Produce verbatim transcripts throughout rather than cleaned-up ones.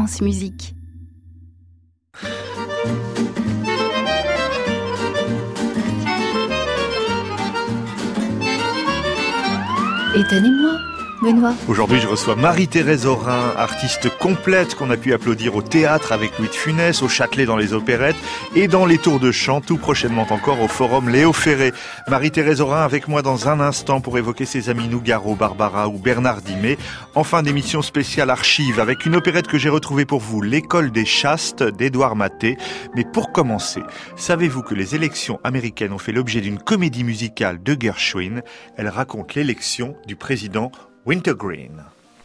France Musique. Étonnez-moi, Benoît. Aujourd'hui, je reçois Marie-Thérèse Aurin, artiste complète qu'on a pu applaudir au théâtre avec Louis de Funès, au Châtelet dans les opérettes et dans les tours de chant, tout prochainement encore au Forum Léo Ferré. Marie-Thérèse Aurin avec moi dans un instant pour évoquer ses amis Nougaro, Barbara ou Bernard Dimet. En fin d'émission spéciale archive avec une opérette que j'ai retrouvée pour vous, L'école des chastes d'Édouard Maté. Mais pour commencer, savez-vous que les élections américaines ont fait l'objet d'une comédie musicale de Gershwin? Elle raconte l'élection du président Wintergreen.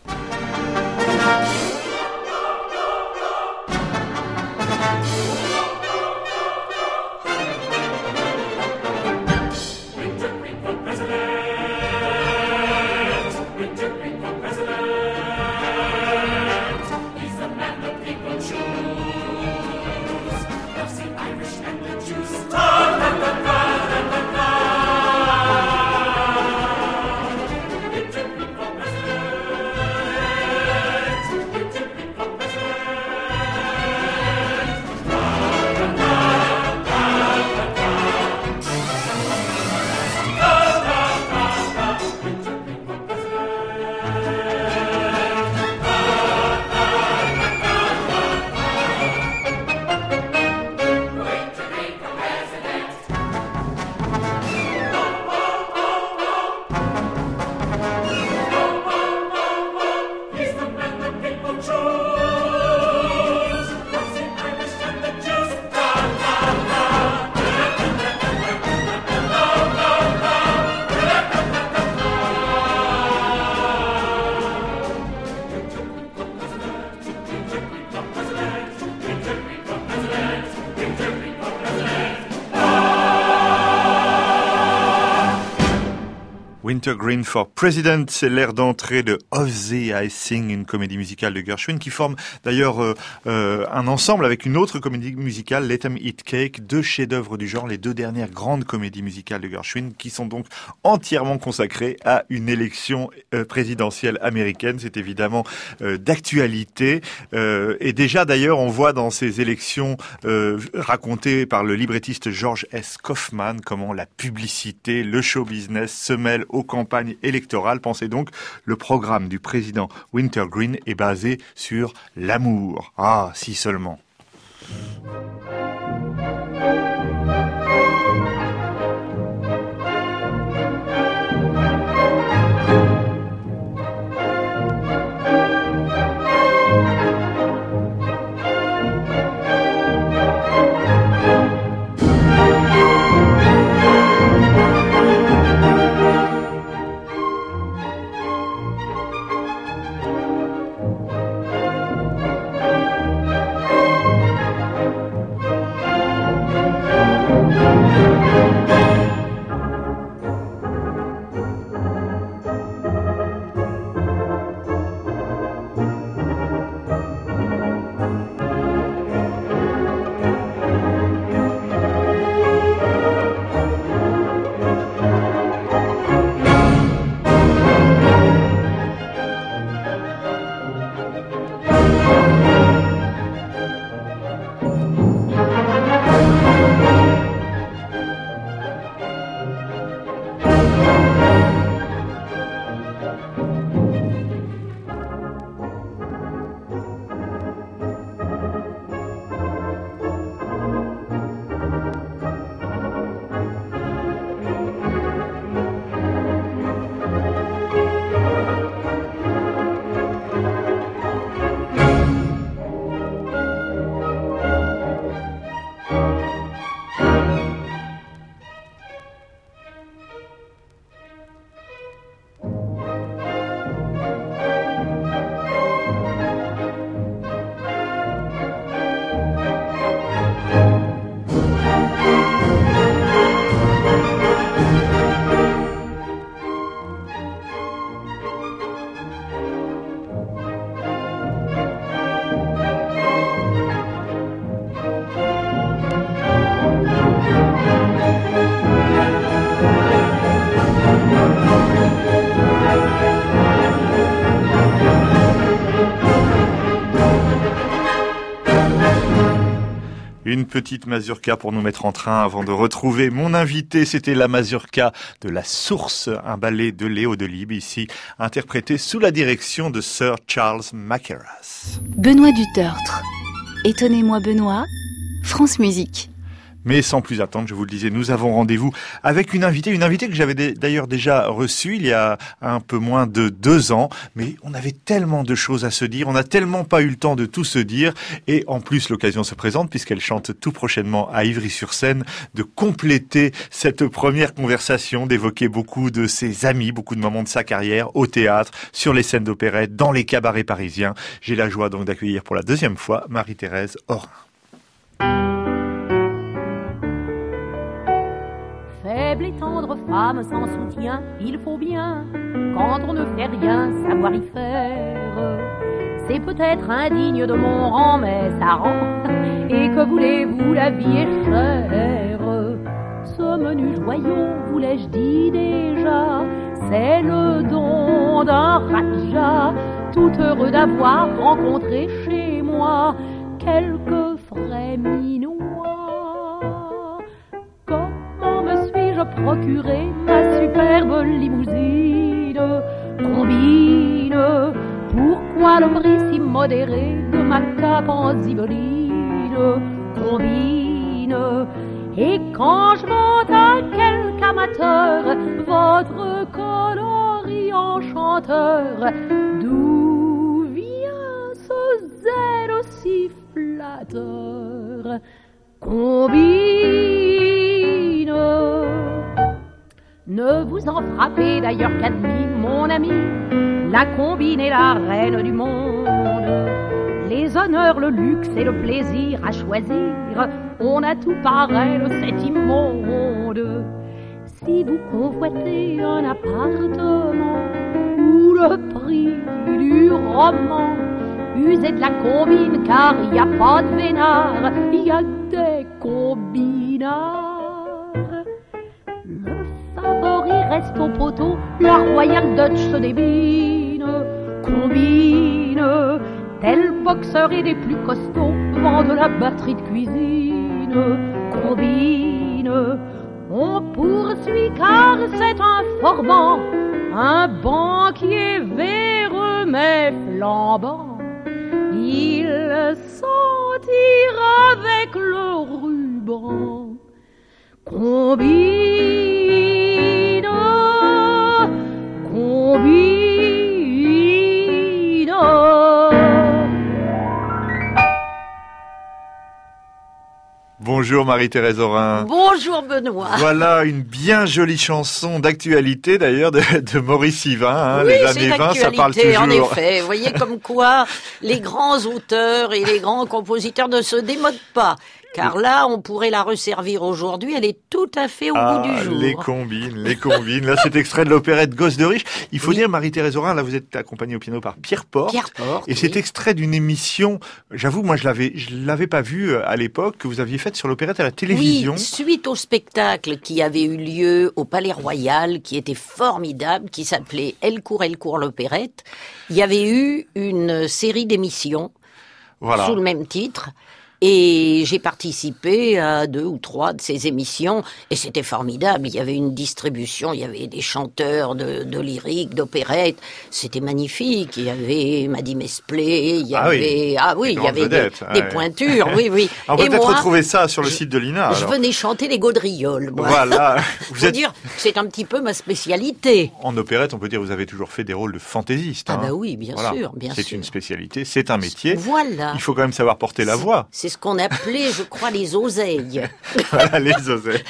Wintergreen for President, c'est l'air d'entrée de Of Thee I Sing, une comédie musicale de Gershwin qui forme d'ailleurs euh, euh, un ensemble avec une autre comédie musicale, Let 'Em Eat Cake, deux chefs-d'œuvre du genre, les deux dernières grandes comédies musicales de Gershwin qui sont donc entièrement consacrées à une élection euh, présidentielle américaine. C'est évidemment euh, d'actualité euh, et déjà d'ailleurs on voit dans ces élections euh, racontées par le librettiste George S. Kaufman comment la publicité, le show business se mêlent aux campagnes électorales. Pensez donc, le programme du président Wintergreen est basé sur l'amour. Ah, si seulement. Une petite mazurka pour nous mettre en train avant de retrouver mon invité. C'était la mazurka de la Source, un ballet de Léo Delibes, ici interprété sous la direction de Sir Charles Mackerras. Benoît Dutertre. Étonnez-moi Benoît, France Musique. Mais sans plus attendre, je vous le disais, nous avons rendez-vous avec une invitée, une invitée que j'avais d'ailleurs déjà reçue il y a un peu moins de deux ans, mais on avait tellement de choses à se dire, on n'a tellement pas eu le temps de tout se dire, et en plus l'occasion se présente, puisqu'elle chante tout prochainement à Ivry-sur-Seine, de compléter cette première conversation, d'évoquer beaucoup de ses amis, beaucoup de moments de sa carrière, au théâtre, sur les scènes d'opérette, dans les cabarets parisiens. J'ai la joie donc d'accueillir pour la deuxième fois Marie-Thérèse Orin. Faible et tendre femme sans soutien, il faut bien, quand on ne fait rien, savoir y faire. C'est peut-être indigne de mon rang, mais ça rend. Et que voulez-vous, la vie est chère. Ce menu joyau, vous-l'ai-je dit déjà, c'est le don d'un raja, tout heureux d'avoir rencontré chez moi quelques frais minois. Procurer ma superbe limousine. Combine, pourquoi le prix si modéré de ma cape en zibeline? Combine, et quand je monte à quelque amateur votre coloris enchanteur, d'où vient ce zèle aussi flatteur? Combine, ne vous en frappez d'ailleurs qu'admis, mon ami, la combine est la reine du monde. Les honneurs, le luxe et le plaisir à choisir, on a tout par elle, c'est immonde. Si vous convoitez un appartement ou le prix du roman, usez de la combine car il n'y a pas de vénard, il y a des combinards. Favori reste au poteau, la Royal Dutch se débine. Combine, tel boxeur et des plus costauds vend de la batterie de cuisine. Combine, on poursuit car c'est un formant, un banquier véreux mais flambant. Il s'en tire avec le ruban. Combine, combine. Bonjour Marie-Thérèse Orin. Bonjour Benoît. Voilà une bien jolie chanson d'actualité d'ailleurs de, de Maurice Yvain. Hein, oui, les années vingt, ça parle toujours. En effet, vous voyez comme quoi les grands auteurs et les grands compositeurs ne se démodent pas. Car là, on pourrait la resservir aujourd'hui, elle est tout à fait au ah, goût du jour. Les combines, les combines. Là, cet extrait de l'opérette Gosse de riche. Il faut oui. dire, Marie-Thérèse Orin, là, vous êtes accompagnée au piano par Pierre Porte. Pierre Porte. Et oui. cet extrait d'une émission, j'avoue, moi, je l'avais, je l'avais pas vu à l'époque, que vous aviez faite sur l'opérette à la télévision. Oui, suite au spectacle qui avait eu lieu au Palais Royal, qui était formidable, qui s'appelait Elle court, elle court l'opérette. Il y avait eu une série d'émissions. Voilà. Sous le même titre. Et j'ai participé à deux ou trois de ces émissions et c'était formidable. Il y avait une distribution, il y avait des chanteurs de, de lyrique, d'opérette. C'était magnifique. Il y avait Maddy Mesplé, il y ah avait, oui, ah oui, il y avait des, ouais. des pointures, oui, oui. On peut et peut-être moi, retrouver ça sur le site de l'I N A. Je alors. venais chanter les gaudrioles, moi. Voilà. Vous Faut êtes... dire, c'est un petit peu ma spécialité. En opérette, on peut dire, vous avez toujours fait des rôles de fantaisiste. Ah hein. bah oui, bien voilà. sûr, bien c'est sûr. C'est une spécialité, c'est un métier. Voilà. Il faut quand même savoir porter la voix. C'est ce qu'on appelait, je crois, les oseilles. Voilà, les oseilles.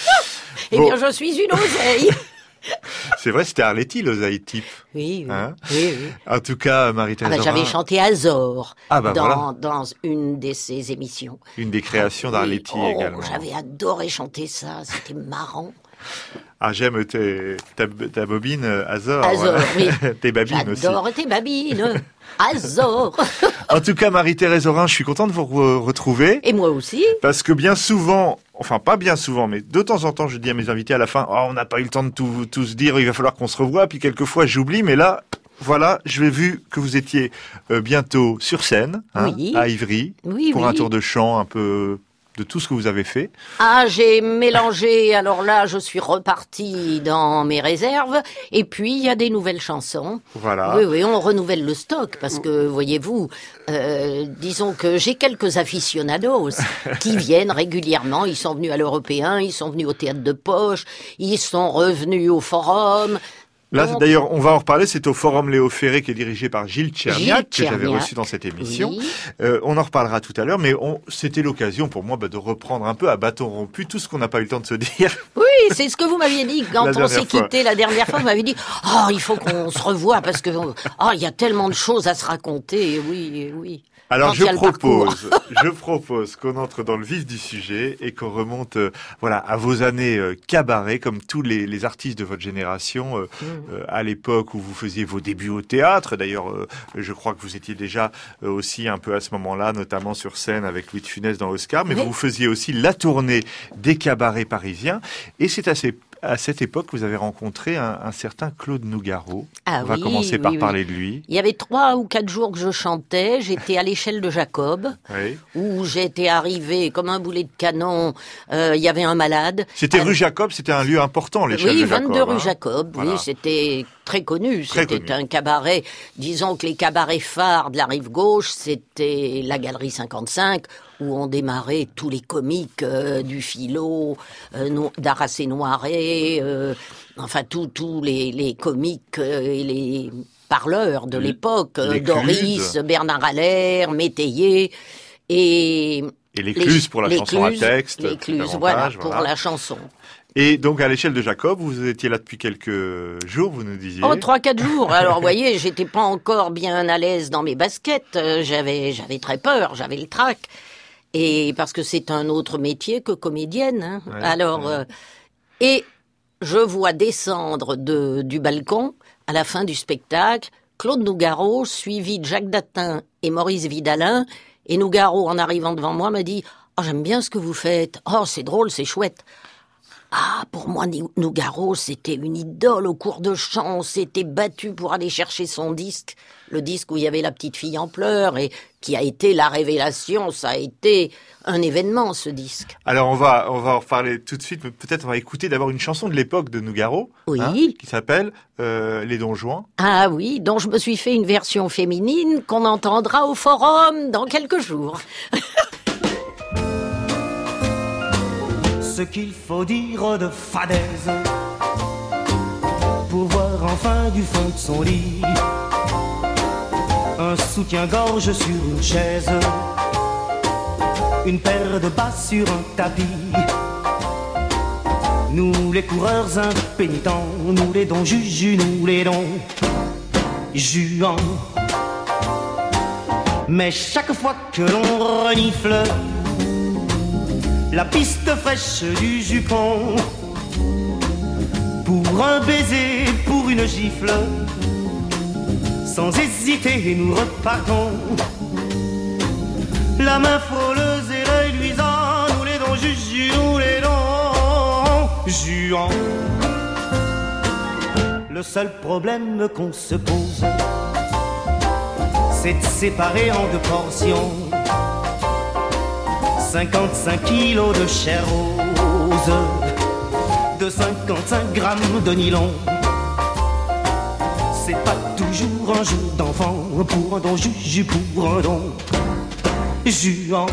Eh bon. bien, je suis une oseille. C'est vrai, c'était Arletty, l'oseille type. Oui, oui, hein oui, oui. En tout cas, Marie-Thérèse ah bah, J'avais chanté Azor ah bah dans, voilà. dans une de ses émissions. Une des créations ah, d'Arletty oui. oh, également. J'avais adoré chanter ça, c'était marrant. Ah, j'aime tes, ta, ta bobine Azor. Azor, oui. Tes babines aussi. J'adore tes babines. Azor. En tout cas, Marie-Thérèse Orin, je suis content de vous re- retrouver. Et moi aussi. Parce que bien souvent, enfin pas bien souvent, mais de temps en temps, je dis à mes invités à la fin, oh, on n'a pas eu le temps de tout, tout se dire, il va falloir qu'on se revoie. Puis quelquefois, j'oublie, mais là, voilà, je l'ai vu que vous étiez euh, bientôt sur scène, hein, oui. à Ivry, oui, pour oui. un tour de chant un peu de tout ce que vous avez fait. Ah, j'ai mélangé, alors là, je suis repartie dans mes réserves, et puis il y a des nouvelles chansons. Voilà. Oui, oui, on renouvelle le stock, parce que, voyez-vous, euh, disons que j'ai quelques aficionados qui viennent régulièrement, ils sont venus à l'Européen, ils sont venus au Théâtre de Poche, ils sont revenus au Forum. Là, Donc, d'ailleurs, on va en reparler. C'est au Forum Léo Ferré qui est dirigé par Gilles Tcherniak, que Tcherniak. j'avais reçu dans cette émission. Oui. Euh, on en reparlera tout à l'heure, mais on, c'était l'occasion pour moi bah, de reprendre un peu à bâton rompu tout ce qu'on n'a pas eu le temps de se dire. Oui, c'est ce que vous m'aviez dit quand on s'est quitté la dernière fois. Vous m'avez dit, oh, il faut qu'on se revoie parce que, oh, il y a tellement de choses à se raconter. Oui, oui. Alors je propose, je propose qu'on entre dans le vif du sujet et qu'on remonte, euh, voilà, à vos années euh, cabaret, comme tous les, les artistes de votre génération, euh, mmh. euh, à l'époque où vous faisiez vos débuts au théâtre. D'ailleurs, euh, je crois que vous étiez déjà euh, aussi un peu à ce moment-là, notamment sur scène avec Louis de Funès dans Oscar, mais oui. Vous faisiez aussi la tournée des cabarets parisiens, et c'est assez à cette époque, vous avez rencontré un, un certain Claude Nougaro. Ah On va oui, commencer par oui, parler oui. de lui. Il y avait trois ou quatre jours que je chantais. J'étais à l'échelle de Jacob, oui. où j'étais arrivée comme un boulet de canon. Euh, il y avait un malade. C'était euh, rue Jacob, c'était un lieu important, l'échelle oui, de Jacob. vingt-deux hein. rue Jacob, voilà. oui, c'était très connu. Très c'était connu. un cabaret. Disons que les cabarets phares de la rive gauche, c'était la Galerie cinquante-cinq, où on démarrait tous les comiques euh, du Philo, euh, no, d'Aracé Noiret, euh, enfin tous tous les, les comiques euh, et les parleurs de l'époque, euh, Doris, Bernard Allaire, Métayer, et... Et l'écluse pour la chanson à texte. L'écluse, voilà, pour voilà. la chanson. Et donc, à l'échelle de Jacob, vous étiez là depuis quelques jours, vous nous disiez. Oh, trois, quatre jours. Alors, vous voyez, j'étais pas encore bien à l'aise dans mes baskets. Euh, j'avais, j'avais très peur, j'avais le trac. Et parce que c'est un autre métier que comédienne. Hein. Ouais, Alors, ouais. Euh, et je vois descendre de, du balcon, à la fin du spectacle, Claude Nougaro, suivi de Jacques Datin et Maurice Vidalin. Et Nougaro, en arrivant devant moi, m'a dit « Oh, j'aime bien ce que vous faites. Oh, c'est drôle, c'est chouette. » Ah, pour moi, Nougaro, c'était une idole au cours de chant. On s'était battu pour aller chercher son disque, le disque où il y avait la petite fille en pleurs et qui a été la révélation. Ça a été un événement, ce disque. Alors, on va, on va en reparler tout de suite, mais peut-être on va écouter d'abord une chanson de l'époque de Nougaro. Oui. Hein, qui s'appelle euh, Les Don Juan. Ah oui, dont je me suis fait une version féminine qu'on entendra au Forum dans quelques jours. Ce qu'il faut dire de fadaise pour voir enfin du fond de son lit un soutien-gorge sur une chaise, une paire de bas sur un tapis. Nous les coureurs impénitents, nous les dons juju, nous les dons juants. Mais chaque fois que l'on renifle la piste fraîche du jupon, pour un baiser, pour une gifle, sans hésiter nous repartons, la main frôleuse et l'œil luisant, nous les dons juju, nous les dons juants. Le seul problème qu'on se pose, c'est de séparer en deux portions cinquante-cinq kilos de chair rose, de cinquante-cinq grammes de nylon. C'est pas toujours un jeu d'enfant, pour un don juju, pour un don juant.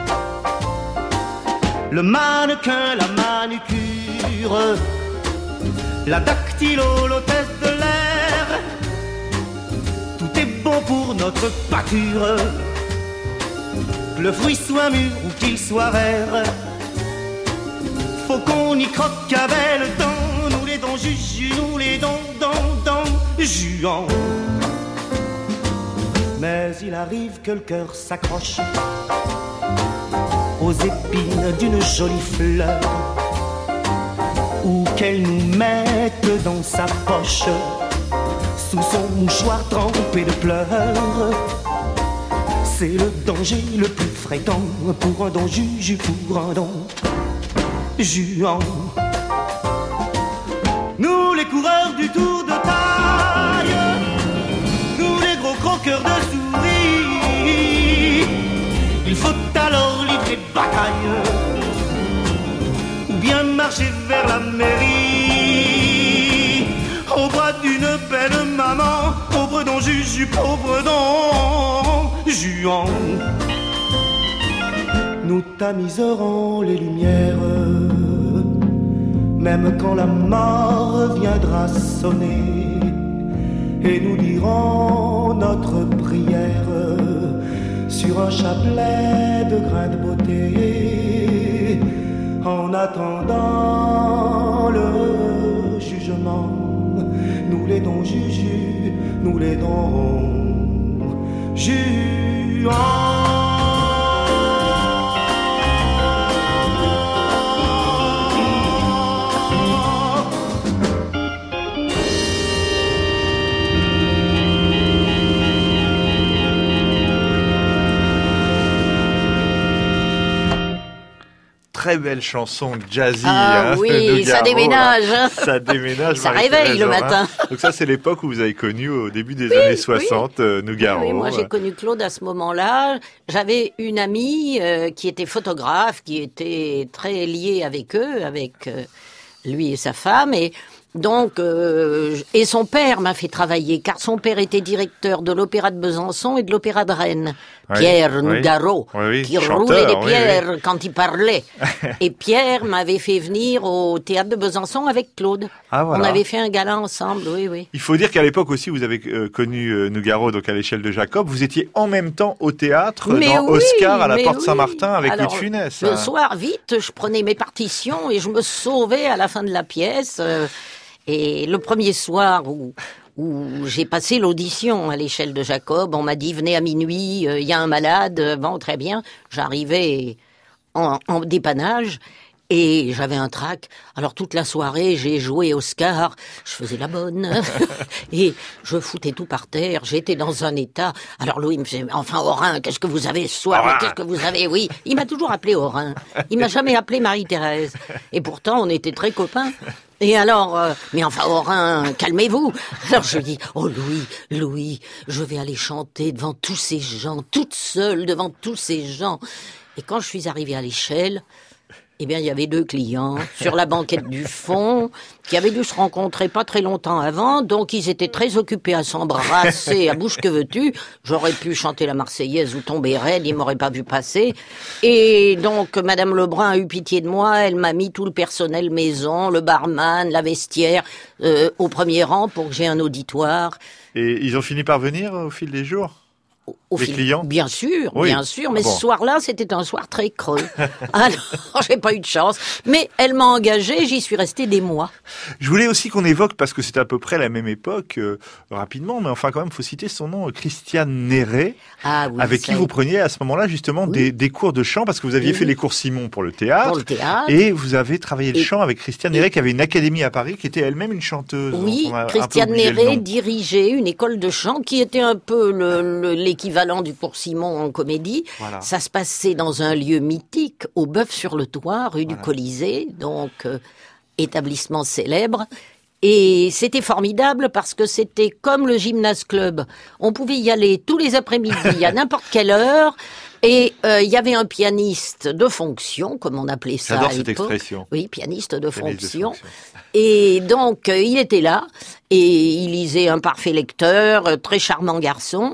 Le mannequin, la manucure, la dactylo, l'hôtesse de l'air, tout est bon pour notre pâture. Que le fruit soit mûr ou qu'il soit vert, faut qu'on y croque à belles dents. Nous les dons juju, nous les dons, dons, dons, juants. Mais il arrive que le cœur s'accroche aux épines d'une jolie fleur, ou qu'elle nous mette dans sa poche sous son mouchoir trempé de pleurs. C'est le danger le plus fréquent pour un don juju, pour un don juant. Nous les coureurs du tour de taille, nous les gros croqueurs de souris, il faut alors livrer bataille vers la mairie, au bras d'une belle maman, pauvre don Juju, pauvre don Juan. Nous tamiserons les lumières, même quand la mort viendra sonner, et nous dirons notre prière sur un chapelet de grains de beauté, en attendant le jugement. Nous les dons Juju, nous les dons Juan. Très belle chanson jazzy. Ah hein, oui, ça déménage. Hein. Ça déménage. Ça réveille le matin. Hein. Donc ça, c'est l'époque où vous avez connu, au début des oui, années soixante, oui. euh, Nougaro. Oui, moi j'ai connu Claude à ce moment-là. J'avais une amie euh, qui était photographe, qui était très liée avec eux, avec euh, lui et sa femme. Et donc, euh, et son père m'a fait travailler, car son père était directeur de l'Opéra de Besançon et de l'Opéra de Rennes. Oui, Pierre oui, Nougaro, oui, oui, qui chanteur, roulait des pierres oui, oui. quand il parlait. Et Pierre m'avait fait venir au théâtre de Besançon avec Claude. Ah, voilà. On avait fait un gala ensemble, oui, oui. Il faut dire qu'à l'époque aussi, vous avez euh, connu euh, Nougaro, donc à l'échelle de Jacob. Vous étiez en même temps au théâtre, mais dans oui, Oscar à la Porte oui. Saint-Martin avec Claude Funès. Le hein. soir, vite, je prenais mes partitions et je me sauvais à la fin de la pièce. Euh, et le premier soir où... où j'ai passé l'audition à l'échelle de Jacob. On m'a dit, venez à minuit, il euh, y a un malade. Bon, très bien. J'arrivais en, en dépannage et j'avais un trac. Alors, toute la soirée, j'ai joué Oscar. Je faisais la bonne. Et je foutais tout par terre. J'étais dans un état. Alors, Louis me faisait, enfin, Orin, qu'est-ce que vous avez ce soir? Orin. Qu'est-ce que vous avez? Oui. Il m'a toujours appelé Orin. Il m'a jamais appelé Marie-Thérèse. Et pourtant, on était très copains. Et alors, euh, mais enfin, Orin, calmez-vous. Alors je dis, oh Louis, Louis, je vais aller chanter devant tous ces gens, toute seule devant tous ces gens. Et quand je suis arrivée à l'échelle, eh bien, il y avait deux clients sur la banquette du fond qui avaient dû se rencontrer pas très longtemps avant, donc ils étaient très occupés à s'embrasser à bouche que veux-tu. J'aurais pu chanter la Marseillaise ou tomber raide, ils m'auraient pas vu passer. Et donc, Madame Lebrun a eu pitié de moi, elle m'a mis tout le personnel maison, le barman, la vestiaire, euh, au premier rang pour que j'ai un auditoire. Et ils ont fini par venir au fil des jours ? Au les fil, clients bien sûr, oui. bien sûr, mais ah bon. ce soir-là, c'était un soir très creux. Alors, j'ai pas eu de chance, mais elle m'a engagée, j'y suis restée des mois. Je voulais aussi qu'on évoque, parce que c'était à peu près la même époque, euh, rapidement, mais enfin quand même, faut citer son nom, Christiane Néret, ah, oui, avec qui vous preniez à ce moment-là justement oui. des, des cours de chant, parce que vous aviez oui. fait les cours Simon pour le théâtre, pour le théâtre, et vous avez travaillé le et, chant avec Christiane Néret, qui avait une académie à Paris, qui était elle-même une chanteuse. Oui, Christiane Néret dirigeait une école de chant qui était un peu le, le, l'équivalent du cours Simon en comédie. Voilà. Ça se passait dans un lieu mythique, au Bœuf-sur-le-Toit, rue voilà. du Colisée, donc euh, établissement célèbre. Et c'était formidable parce que c'était comme le gymnase club. On pouvait y aller tous les après-midi à n'importe quelle heure. Et euh, il y avait un pianiste de fonction, comme on appelait ça J'adore à cette l'époque. expression. Oui, pianiste de pianiste fonction. de fonction. Et donc, euh, il était là, et il lisait un parfait lecteur, euh, très charmant garçon.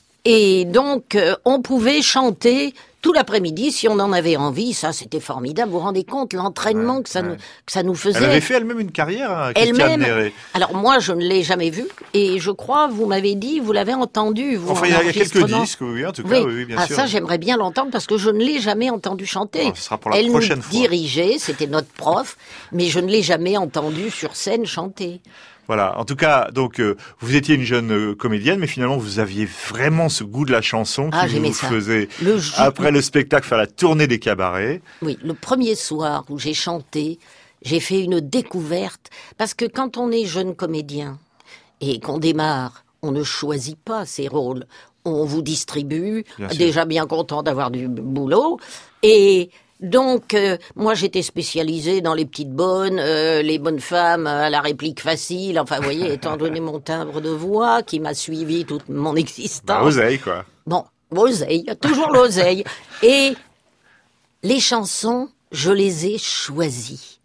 Et donc, euh, on pouvait chanter tout l'après-midi si on en avait envie. Ça, c'était formidable. Vous vous rendez compte l'entraînement ouais, que ça ouais. nous que ça nous faisait. Elle avait fait elle-même une carrière, hein, Christiane Néret. Alors moi, je ne l'ai jamais vue, et je crois, vous m'avez dit, vous l'avez entendue. Vous, enfin, il y a quelques disques, oui, en tout cas, oui, oui bien ah, sûr. Ça, j'aimerais bien l'entendre parce que je ne l'ai jamais entendue chanter. Alors, ce sera pour la elle prochaine nous fois. dirigeait, c'était notre prof, mais je ne l'ai jamais entendue sur scène chanter. Voilà. En tout cas, donc euh, vous étiez une jeune euh, comédienne, mais finalement vous aviez vraiment ce goût de la chanson qui ah, vous ça. faisait le ju- après le spectacle faire la tournée des cabarets. Oui, le premier soir où j'ai chanté, j'ai fait une découverte parce que quand on est jeune comédien et qu'on démarre, on ne choisit pas ses rôles. On vous distribue, bien déjà sûr. Bien content d'avoir du boulot et donc, euh, moi, j'étais spécialisée dans les petites bonnes, euh, les bonnes femmes à la réplique facile. Enfin, vous voyez, étant donné mon timbre de voix qui m'a suivi toute mon existence. Bah, oseille, quoi. Bon, oseille, toujours l'oseille. Et les chansons, je les ai choisies.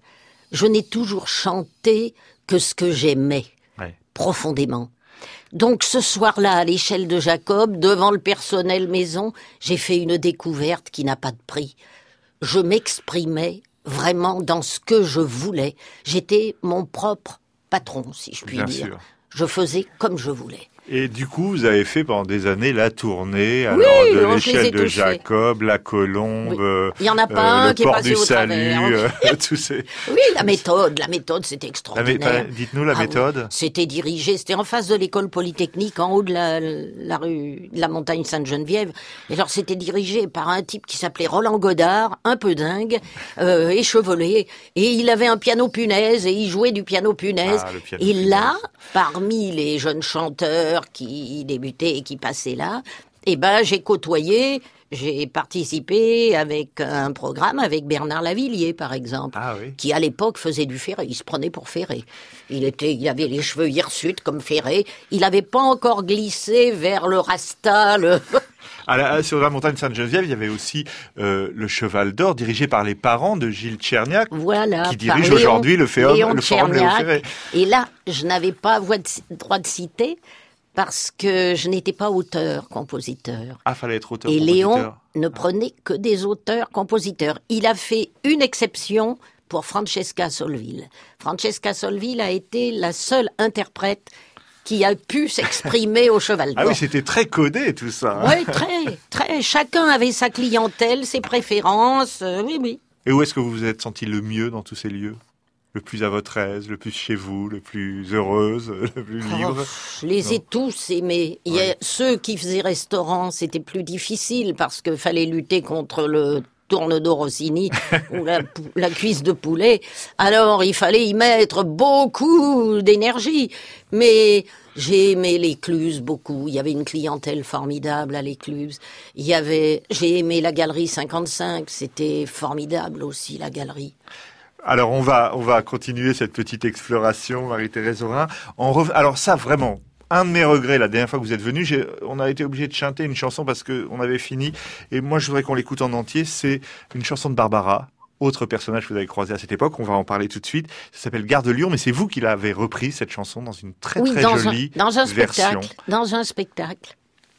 je n'ai toujours chanté que ce que j'aimais, ouais. profondément. Donc ce soir-là, à l'échelle de Jacob, devant le personnel maison, j'ai fait une découverte qui n'a pas de prix. Je m'exprimais vraiment dans ce que je voulais. J'étais mon propre patron, si je puis Bien dire. Sûr. Je faisais comme je voulais. Et du coup, vous avez fait pendant des années la tournée, alors oui, de l'échelle de Jacob, fait. La Colombe, oui. Il y en a pas euh, un le qui port est passé du au salut, travers. Euh, tous ces... Oui, la méthode, la méthode, c'était extraordinaire. La, dites-nous la ah, méthode. Oui. C'était dirigé, c'était en face de l'école polytechnique, en haut de la, la rue, de la montagne Sainte-Geneviève. Et alors, c'était dirigé par un type qui s'appelait Roland Godard, un peu dingue, euh, échevelé, et il avait un piano punaise, et il jouait du piano punaise. Ah, piano et punaise. Là, parmi les jeunes chanteurs qui débutaient et qui passaient là, eh ben, j'ai côtoyé, j'ai participé avec un programme avec Bernard Lavilliers, par exemple, ah, oui. qui à l'époque faisait du Ferré. Il se prenait pour Ferré. Il était, il avait les cheveux hirsutes comme Ferré. Il n'avait pas encore glissé vers le rasta, le... À la, sur la montagne Sainte-Geneviève, il y avait aussi euh, le Cheval d'Or, dirigé par les parents de Gilles Tcherniak, voilà, qui dirige aujourd'hui le, féum, le Forum Léon Ferré. Et là, je n'avais pas voix de, droit de citer, parce que je n'étais pas auteur-compositeur. Ah, fallait être auteur-compositeur. Et Léon ne prenait que des auteurs-compositeurs. Il a fait une exception pour Francesca Solville. Francesca Solville a été la seule interprète qui a pu s'exprimer au Cheval d'Or. Ah oui, c'était très codé tout ça. Oui, très, très. Chacun avait sa clientèle, ses préférences. Euh, oui, oui. Et où est-ce que vous vous êtes senti le mieux dans tous ces lieux ? Le plus à votre aise, le plus chez vous, le plus heureuse, le plus libre. Oh, je les non. ai tous aimés. Il y a ceux qui faisaient restaurant, c'était plus difficile parce qu'il fallait lutter contre le tourne-dos Rossini ou la, la cuisse de poulet. Alors, il fallait y mettre beaucoup d'énergie. Mais j'ai aimé l'Écluse beaucoup. Il y avait une clientèle formidable à l'Écluse. Il y avait, j'ai aimé la Galerie cinquante-cinq. C'était formidable aussi, la galerie. Alors, on va, on va continuer cette petite exploration, Marie-Thérèse Aurin. On rev... Alors ça, vraiment, un de mes regrets, la dernière fois que vous êtes venu, j'ai... on a été obligé de chanter une chanson parce qu'on avait fini. Et moi, je voudrais qu'on l'écoute en entier. C'est une chanson de Barbara, autre personnage que vous avez croisé à cette époque. On va en parler tout de suite. Ça s'appelle Gare de Lyon, mais c'est vous qui l'avez repris, cette chanson, dans une très, oui, très dans jolie un, dans un version. Spectacle, dans un spectacle.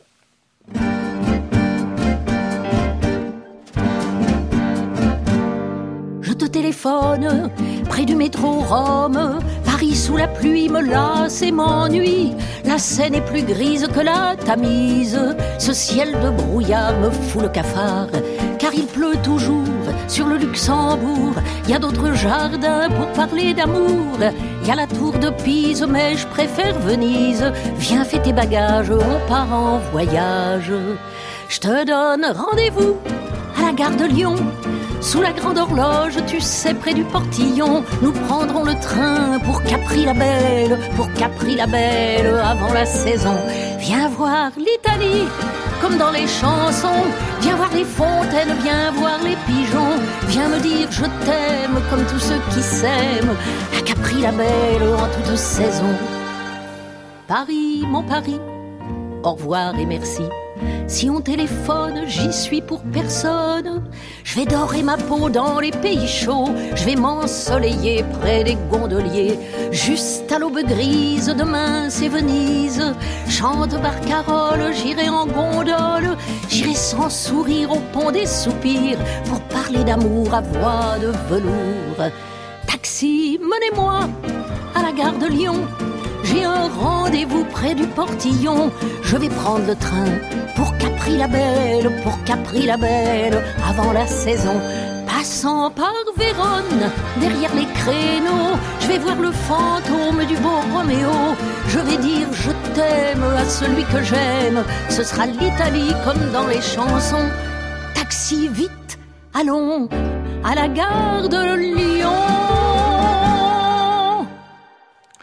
Je te téléphone près du métro Rome. Paris sous la pluie me lasse et m'ennuie. La Seine est plus grise que la Tamise. Ce ciel de brouillard me fout le cafard. Car il pleut toujours sur le Luxembourg. Il y a d'autres jardins pour parler d'amour. Il y a la tour de Pise, mais je préfère Venise. Viens, fais tes bagages, on part en voyage. Je te donne rendez-vous à la gare de Lyon. Sous la grande horloge, tu sais, près du portillon, nous prendrons le train pour Capri-la-Belle, pour Capri-la-Belle, avant la saison. Viens voir l'Italie, comme dans les chansons. Viens voir les fontaines, viens voir les pigeons. Viens me dire je t'aime, comme tous ceux qui s'aiment, à Capri-la-Belle, en toute saison. Paris, mon Paris, au revoir et merci. Si on téléphone, j'y suis pour personne. Je vais dorer ma peau dans les pays chauds. Je vais m'ensoleiller près des gondoliers. Juste à l'aube grise, demain c'est Venise. Chante Barcarolle, j'irai en gondole. J'irai sans sourire au pont des soupirs pour parler d'amour à voix de velours. Taxi, menez-moi à la gare de Lyon. J'ai un rendez-vous près du portillon. Je vais prendre le train pour Capri-la-Belle, pour Capri-la-Belle, avant la saison. Passant par Vérone, derrière les créneaux, je vais voir le fantôme du beau Roméo. Je vais dire je t'aime à celui que j'aime. Ce sera l'Italie comme dans les chansons. Taxi, vite, allons à la gare de Lyon.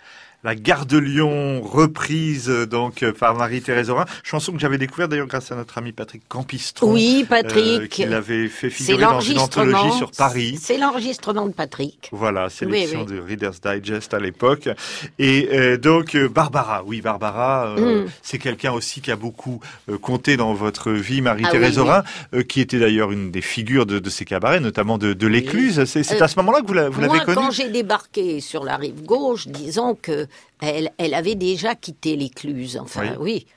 La Gare de Lyon, reprise donc par Marie-Thérèse Aurin. Chanson que j'avais découverte d'ailleurs grâce à notre ami Patrick Campistron. Oui, Patrick. Euh, qui l'avait fait figurer dans une anthologie sur Paris. C'est l'enregistrement de Patrick. Voilà, sélection oui, oui. de Reader's Digest à l'époque. Et euh, donc euh, Barbara, oui Barbara, euh, mm. c'est quelqu'un aussi qui a beaucoup euh, compté dans votre vie, Marie-Thérèse ah, oui, Aurin, oui. Euh, qui était d'ailleurs une des figures de, de ces cabarets, notamment de, de l'Écluse. Oui. C'est, c'est euh, à ce moment-là que vous, la, vous moi, l'avez connue. Quand j'ai débarqué sur la rive gauche, disons que elle, elle avait déjà quitté l'Écluse. Enfin, oui. oui.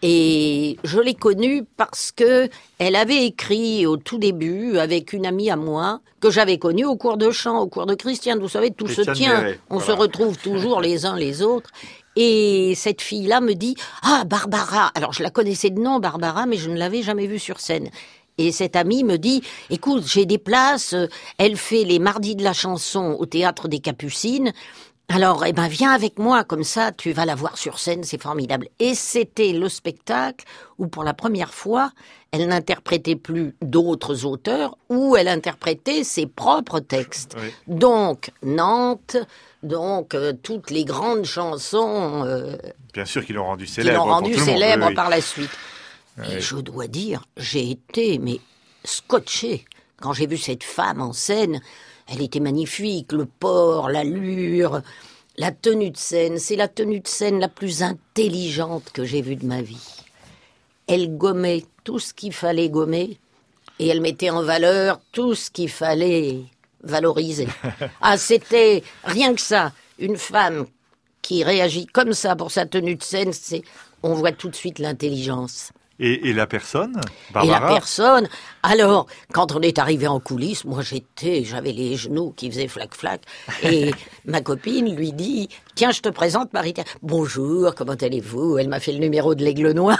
Et je l'ai connue parce que elle avait écrit au tout début avec une amie à moi que j'avais connue au cours de chant, au cours de Christiane. Vous savez, tout Christiane se tient. Méret, on voilà. se retrouve toujours les uns les autres. Et cette fille-là me dit « Ah, Barbara !» Alors, je la connaissais de nom, Barbara, mais je ne l'avais jamais vue sur scène. Et cette amie me dit « Écoute, j'ai des places. Elle fait les mardis de la chanson au Théâtre des Capucines. Alors, eh ben, viens avec moi, comme ça, tu vas la voir sur scène, c'est formidable. » Et c'était le spectacle où, pour la première fois, elle n'interprétait plus d'autres auteurs, où elle interprétait ses propres textes. Oui. Donc, Nantes, donc euh, toutes les grandes chansons... Euh, Bien sûr qu'ils l'ont rendu célèbre. Qui l'ont rendu célèbre oui, par oui. la suite. Oui. Et je dois dire, j'ai été, mais scotché, quand j'ai vu cette femme en scène. Elle était magnifique, le port, l'allure, la tenue de scène. C'est la tenue de scène la plus intelligente que j'ai vue de ma vie. Elle gommait tout ce qu'il fallait gommer et elle mettait en valeur tout ce qu'il fallait valoriser. Ah, c'était rien que ça. Une femme qui réagit comme ça pour sa tenue de scène, c'est, on voit tout de suite l'intelligence. Et, et la personne, Barbara? Et la personne, alors, quand on est arrivé en coulisses, moi j'étais, j'avais les genoux qui faisaient flac-flac, et ma copine lui dit, tiens, je te présente Marie-Thérèse. Bonjour, comment allez-vous? Elle m'a fait le numéro de l'Aigle Noir.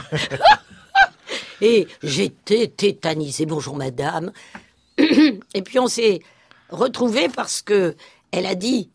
Et j'étais tétanisée, bonjour madame. Et puis on s'est retrouvés parce que elle a dit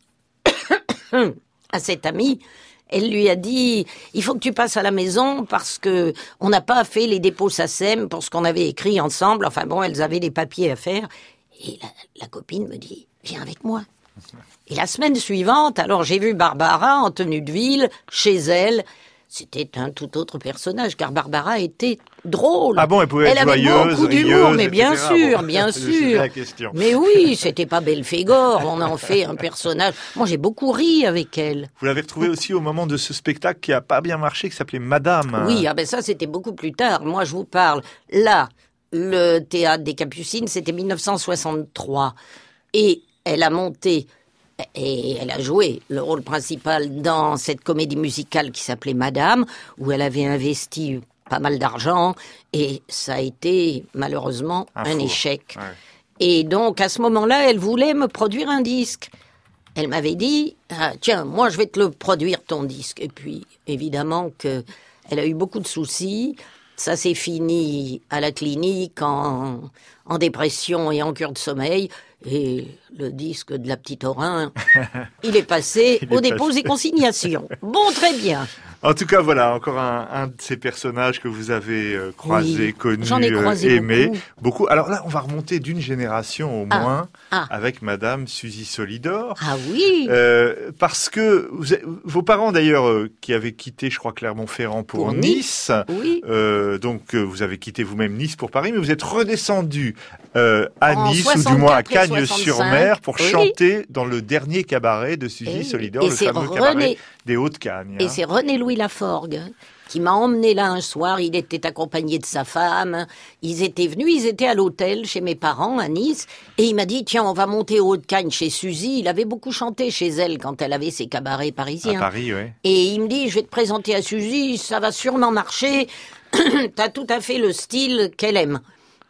à cette amie, elle lui a dit, il faut que tu passes à la maison parce que on n'a pas fait les dépôts S A C E M pour ce qu'on avait écrit ensemble. Enfin bon, elles avaient des papiers à faire. Et la, la copine me dit, viens avec moi. Et la semaine suivante, alors j'ai vu Barbara en tenue de ville, chez elle. C'était un tout autre personnage, car Barbara était drôle. Ah bon, elle pouvait elle être avait joyeuse, beaucoup d'humour, rieuse, mais bien et cetera. sûr, Bon, bien sûr. La question. Mais oui, c'était pas Belphégor, on en fait un personnage. Moi, j'ai beaucoup ri avec elle. Vous l'avez retrouvée aussi au moment de ce spectacle qui a pas bien marché, qui s'appelait Madame. Oui, ah ben ça, c'était beaucoup plus tard. Moi, je vous parle, là, le Théâtre des Capucines, c'était dix-neuf cent soixante-trois. Et elle a monté... Et elle a joué le rôle principal dans cette comédie musicale qui s'appelait Madame, où elle avait investi pas mal d'argent, et ça a été malheureusement un, un échec. Ouais. Et donc, à ce moment-là, elle voulait me produire un disque. Elle m'avait dit, ah, tiens, moi je vais te le produire ton disque. Et puis, évidemment que elle a eu beaucoup de soucis. Ça s'est fini à la clinique en, en dépression et en cure de sommeil. Et le disque de la petite Aurin, il est passé il est aux dépôts passé. Et consignations. Bon, très bien. En tout cas, voilà, encore un, un de ces personnages que vous avez euh, croisé, oui, connu, j'en ai croisé euh, aimé. Beaucoup. beaucoup. Alors là, on va remonter d'une génération au ah, moins ah. avec Madame Suzy Solidor. Ah oui euh, Parce que vous, vos parents, d'ailleurs, euh, qui avaient quitté, je crois, Clermont-Ferrand pour, pour Nice, Nice. Oui. Euh, donc euh, vous avez quitté vous-même Nice pour Paris, mais vous êtes redescendu euh, à en Nice, ou du moins à Cagnes-sur-Mer, pour oui. chanter dans le dernier cabaret de Suzy et, Solidor, et le fameux René... cabaret des Hauts-de-Cagnes. Et hein. c'est René-Louis Laforgue qui m'a emmené là un soir. Il était accompagné de sa femme. Ils étaient venus, ils étaient à l'hôtel chez mes parents à Nice. Et il m'a dit, tiens, on va monter au Haut-de-Cagnes chez Suzy. Il avait beaucoup chanté chez elle quand elle avait ses cabarets parisiens. À Paris, oui. Et il me dit, je vais te présenter à Suzy, ça va sûrement marcher. T'as tout à fait le style qu'elle aime.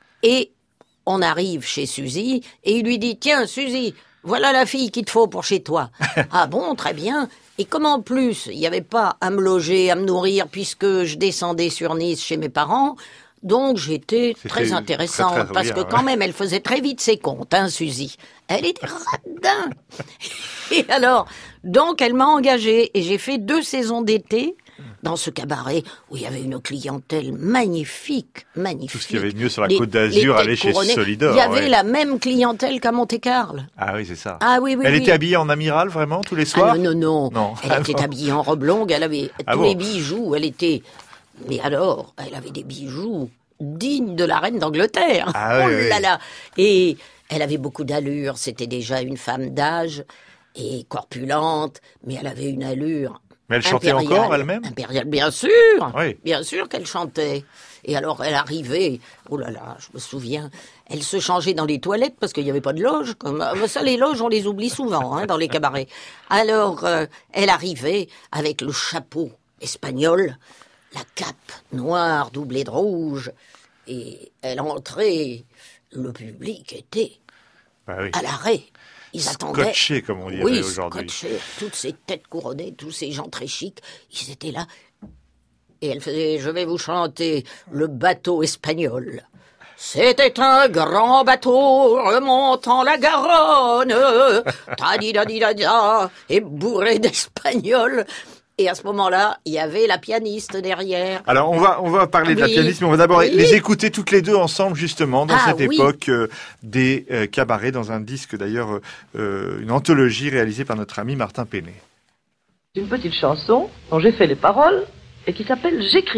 Et on arrive chez Suzy et il lui dit, tiens, Suzy, voilà la fille qu'il te faut pour chez toi. Ah bon, très bien. Et comme en plus, il n'y avait pas à me loger, à me nourrir, puisque je descendais sur Nice chez mes parents, donc j'étais C'était très intéressante, très, très parce que quand ouais. même, elle faisait très vite ses comptes, hein, Suzy. Elle était radin. Et alors, donc elle m'a engagée, et j'ai fait deux saisons d'été dans ce cabaret où il y avait une clientèle magnifique, magnifique. Tout ce qu'il y avait de mieux sur la Côte d'Azur allait chez Solidor. Il y avait ouais. la même clientèle qu'à Monte-Carlo. Ah oui, c'est ça. Ah oui, oui, Elle oui. était habillée en amiral, vraiment, tous les soirs? Ah non, non, non. non. Elle ah était bon. habillée en robe longue, elle avait ah tous bon. les bijoux, elle était... Mais alors, elle avait des bijoux dignes de la reine d'Angleterre. Ah oui, oh là oui. là. Et elle avait beaucoup d'allure, c'était déjà une femme d'âge et corpulente, mais elle avait une allure... Mais elle chantait impériale. encore elle-même? Impériale, bien sûr. Oui. Bien sûr qu'elle chantait. Et alors, elle arrivait, oh là là, je me souviens, elle se changeait dans les toilettes parce qu'il n'y avait pas de loge. Comme ça, les loges, on les oublie souvent hein, dans les cabarets. Alors, euh, elle arrivait avec le chapeau espagnol, la cape noire doublée de rouge, et elle entrait. Le public était bah oui. à l'arrêt. Ils attendaient. Scotché, comme on dirait oui, aujourd'hui. Scotché, toutes ces têtes couronnées, tous ces gens très chics, ils étaient là. Et elle faisait, je vais vous chanter le bateau espagnol. C'était un grand bateau remontant la Garonne, ta-di-da-di-da-da, et bourré d'espagnol. Et à ce moment-là, il y avait la pianiste derrière. Alors, on va, on va parler de oui, la pianiste, mais on va d'abord oui. les écouter toutes les deux ensemble, justement, dans Ah, cette oui. époque euh, des euh, cabarets, dans un disque, d'ailleurs, euh, une anthologie réalisée par notre ami Martin Penet. Une petite chanson dont j'ai fait les paroles et qui s'appelle « J'écrirai ».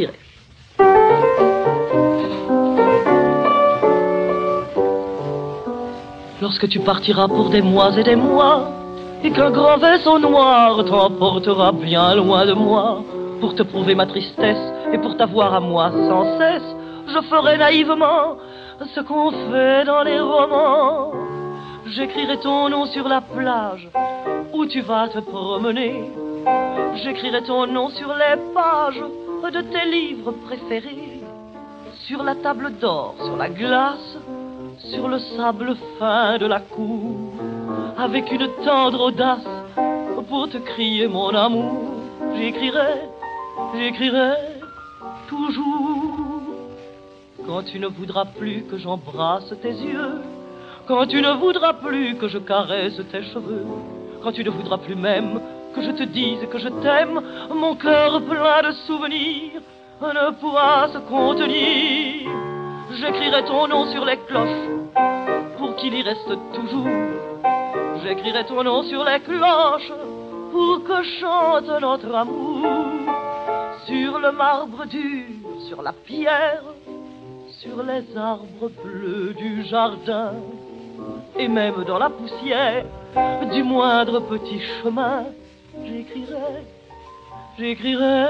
Lorsque tu partiras pour des mois et des mois, et qu'un grand vaisseau noir t'emportera bien loin de moi, pour te prouver ma tristesse et pour t'avoir à moi sans cesse, je ferai naïvement ce qu'on fait dans les romans. J'écrirai ton nom sur la plage où tu vas te promener. J'écrirai ton nom sur les pages de tes livres préférés. Sur la table d'or, sur la glace, sur le sable fin de la cour, avec une tendre audace pour te crier mon amour. J'écrirai, j'écrirai toujours. Quand tu ne voudras plus que j'embrasse tes yeux, quand tu ne voudras plus que je caresse tes cheveux, quand tu ne voudras plus même que je te dise que je t'aime, mon cœur plein de souvenirs ne pourra se contenir. J'écrirai ton nom sur les cloches pour qu'il y reste toujours. J'écrirai ton nom sur les cloches pour que chante notre amour. Sur le marbre dur, sur la pierre, sur les arbres bleus du jardin, et même dans la poussière du moindre petit chemin, j'écrirai, j'écrirai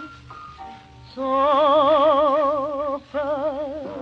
sans fin.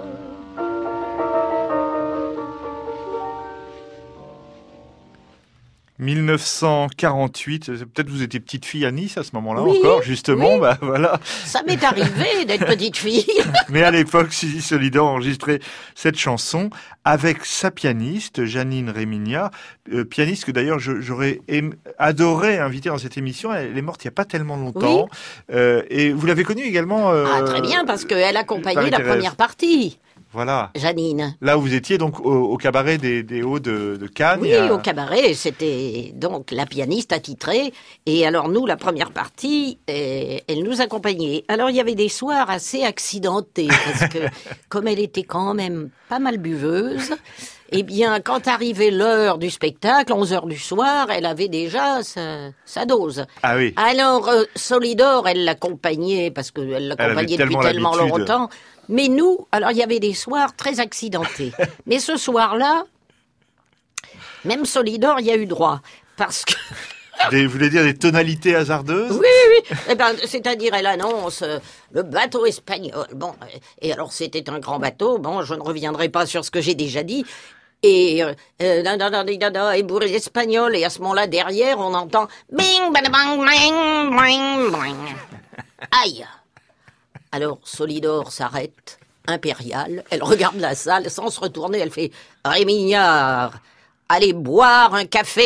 mille neuf cent quarante-huit, peut-être vous étiez petite fille à Nice à ce moment-là oui, encore, justement, oui. bah voilà. Ça m'est arrivé d'être petite fille. Mais à l'époque, Suzy Solidor enregistrait cette chanson avec sa pianiste, Janine Rémignat, euh, pianiste que d'ailleurs je, j'aurais aimé, adoré inviter dans cette émission. Elle est morte il n'y a pas tellement longtemps. Oui. Euh, et vous l'avez connue également euh, Ah, très bien, parce qu'elle accompagnait la Marie-Thérèse. première partie. Voilà. Janine. Là où vous étiez donc au, au cabaret des, des Hauts de, de Cannes. Oui, a... au cabaret, c'était donc la pianiste attitrée. Et alors nous, la première partie, euh, elle nous accompagnait. Alors il y avait des soirs assez accidentés, parce que comme elle était quand même pas mal buveuse, eh bien quand arrivait l'heure du spectacle, onze heures du soir, elle avait déjà sa, sa dose. Ah oui. Alors euh, Solidor, elle l'accompagnait, parce qu'elle l'accompagnait depuis tellement l'habitude. longtemps. Mais nous, alors il y avait des soirs très accidentés. Mais ce soir-là, même Solidor y a eu droit. Parce que... Des, vous voulez dire des tonalités hasardeuses? Oui, oui. Eh ben, c'est-à-dire, elle annonce euh, le bateau espagnol. Bon, euh, et alors c'était un grand bateau. Bon, je ne reviendrai pas sur ce que j'ai déjà dit. Et euh, euh, da, da, da, da, da, et bourré d'espagnol. Et à ce moment-là, derrière, on entend bing, bada, bang, bing, bing, bing. Aïe. Alors, Solidor s'arrête, impériale, elle regarde la salle, sans se retourner, elle fait « Rémignard, allez boire un café !»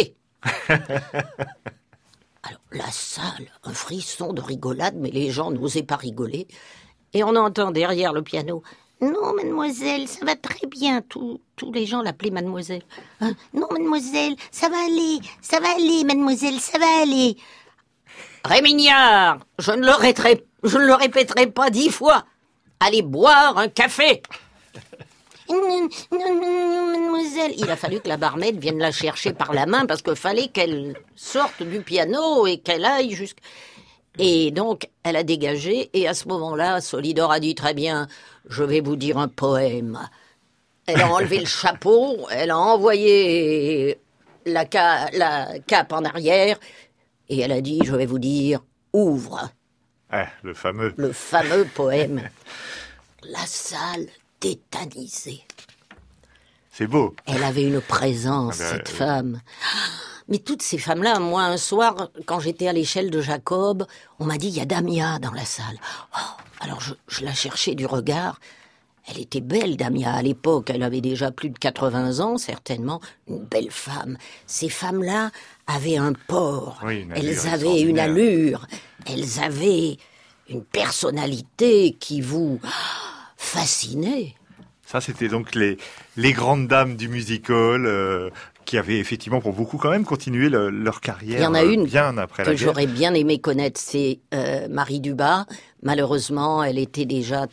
Alors, la salle, un frisson de rigolade, mais les gens n'osaient pas rigoler. Et on entend derrière le piano « Non, mademoiselle, ça va très bien. » Tous, tous les gens l'appelaient mademoiselle. Hein, « Non, mademoiselle, ça va aller, ça va aller, mademoiselle, ça va aller. » Rémignard, je ne le répéterai, je ne le répéterai pas dix fois. Allez boire un café. Non, non, non, mademoiselle. Il a fallu que la barmaid vienne la chercher par la main parce qu'il fallait qu'elle sorte du piano et qu'elle aille jusqu'à... Et donc, elle a dégagé et à ce moment-là, Solidor a dit très bien, je vais vous dire un poème. Elle a enlevé le chapeau, elle a envoyé la, ca- la cape en arrière et elle a dit, je vais vous dire, ouvre. Ah, le fameux. Le fameux poème. La salle tétanisée. C'est beau. Elle avait une présence, ah ben, cette euh... femme. Mais toutes ces femmes-là, moi, un soir, quand j'étais à l'échelle de Jacob, on m'a dit, il y a Damia dans la salle. Oh, alors je, je la cherchais du regard. Elle était belle, Damia, à l'époque. Elle avait déjà plus de quatre-vingts ans, certainement. Une belle femme. Ces femmes-là avaient un port. Oui, une allure Elles avaient une allure. Elles avaient une personnalité qui vous fascinait. Ça, c'était donc les, les grandes dames du music-hall euh, qui avaient effectivement, pour beaucoup quand même, continué le, leur carrière. Il y en a une bien après que la guerre. J'aurais bien aimé connaître, c'est euh, Marie Dubas. Malheureusement, elle était déjà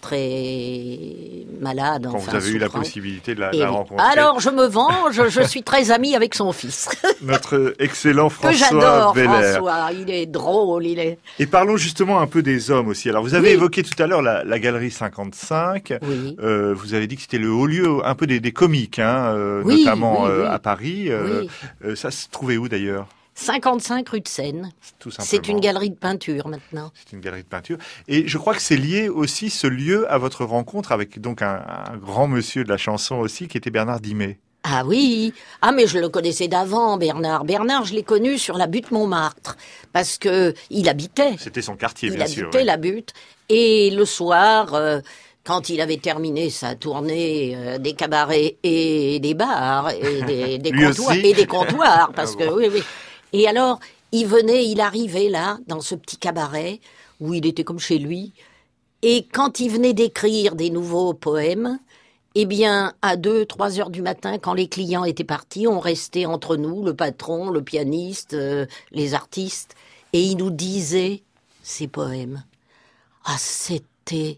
très malade. Quand enfin, vous avez souffrante. eu la possibilité de la, la rencontrer. Alors, je me venge, je suis très amie avec son fils. Notre excellent François Que j'adore, Beller. François, il est drôle, il est... Et parlons justement un peu des hommes aussi. Alors, vous avez oui. évoqué tout à l'heure la, la Galerie cinquante-cinq. Oui. Euh, vous avez dit que c'était le haut lieu un peu des, des comiques, hein, euh, oui, notamment oui, euh, oui. à Paris. Euh, oui. euh, ça se trouvait où d'ailleurs ? cinquante-cinq rue de Seine. Tout simplement. C'est une galerie de peinture maintenant. C'est une galerie de peinture. Et je crois que c'est lié aussi, ce lieu, à votre rencontre avec donc un, un grand monsieur de la chanson aussi, qui était Bernard Dimet. Ah oui, ah mais je le connaissais d'avant, Bernard. Bernard, je l'ai connu sur la butte Montmartre, parce que il habitait. C'était son quartier, il bien sûr. Il habitait oui. la butte. Et le soir... Euh, quand il avait terminé sa tournée euh, des cabarets et des bars et des, des comptoirs et des comptoirs, parce ah bon. que oui, oui. Et alors, il venait, il arrivait là, dans ce petit cabaret, où il était comme chez lui, et quand il venait d'écrire des nouveaux poèmes, eh bien, à deux, trois heures du matin, quand les clients étaient partis, on restait entre nous, le patron, le pianiste, euh, les artistes, et il nous disait ces poèmes. Ah, c'était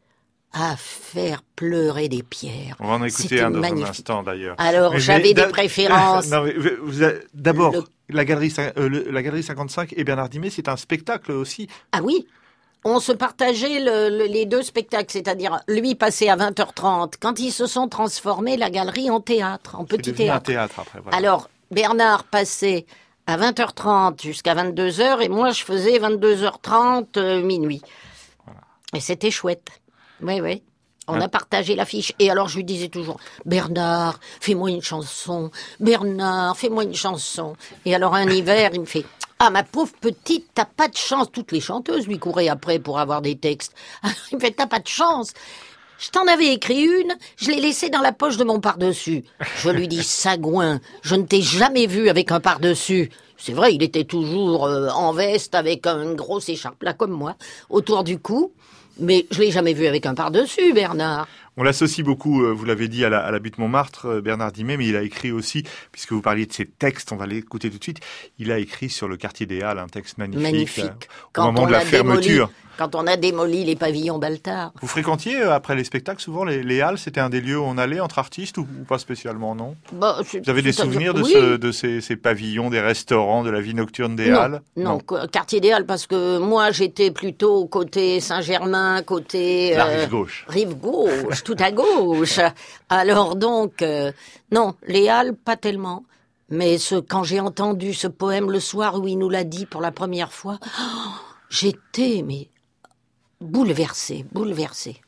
à faire pleurer des pierres. On va en écouter C'était un dans magnifique. un instant, d'ailleurs. Alors, mais j'avais mais, des préférences. Non, mais vous avez, d'abord, le... la, galerie, euh, le, la Galerie cinquante-cinq et Bernard Dimet, c'est un spectacle aussi. Ah oui, on se partageait le, le, les deux spectacles, c'est-à-dire lui passait à vingt heures trente. Quand ils se sont transformés, la galerie en théâtre, en petit théâtre. un théâtre après, voilà. Alors, Bernard passait à vingt heures trente jusqu'à vingt-deux heures et moi, je faisais vingt-deux heures trente, euh, minuit. Voilà. Et c'était chouette. Oui, oui. On hein? a partagé l'affiche. Et alors, je lui disais toujours, Bernard, fais-moi une chanson. Bernard, fais-moi une chanson. Et alors, un hiver, il me fait, ah, ma pauvre petite, t'as pas de chance. Toutes les chanteuses lui couraient après pour avoir des textes. Alors, il me fait, t'as pas de chance. Je t'en avais écrit une, je l'ai laissée dans la poche de mon pardessus. Je lui dis, sagouin, je ne t'ai jamais vu avec un pardessus. C'est vrai, il était toujours euh, en veste avec une grosse écharpe, là, comme moi, autour du cou. Mais je l'ai jamais vu avec un pardessus, Bernard. On l'associe beaucoup, vous l'avez dit, à la, à la butte Montmartre, Bernard Dimet, mais il a écrit aussi, puisque vous parliez de ses textes, on va l'écouter tout de suite, il a écrit sur le quartier des Halles un texte magnifique, magnifique. Euh, au quand moment de la fermeture. Démoli, quand on a démoli les pavillons Baltard. Vous fréquentiez, après les spectacles, souvent les, les Halles, c'était un des lieux où on allait entre artistes ou, ou pas spécialement, non bah, Vous avez des souvenirs de, oui. ce, de ces, ces pavillons, des restaurants, de la vie nocturne des non, Halles non, non, quartier des Halles, parce que moi j'étais plutôt côté Saint-Germain, côté... La euh, rive gauche. Rive gauche, tout à gauche. Alors donc, euh, non, les Halles, pas tellement. Mais ce, quand j'ai entendu ce poème le soir où il nous l'a dit pour la première fois, oh, j'étais mais bouleversée, bouleversée.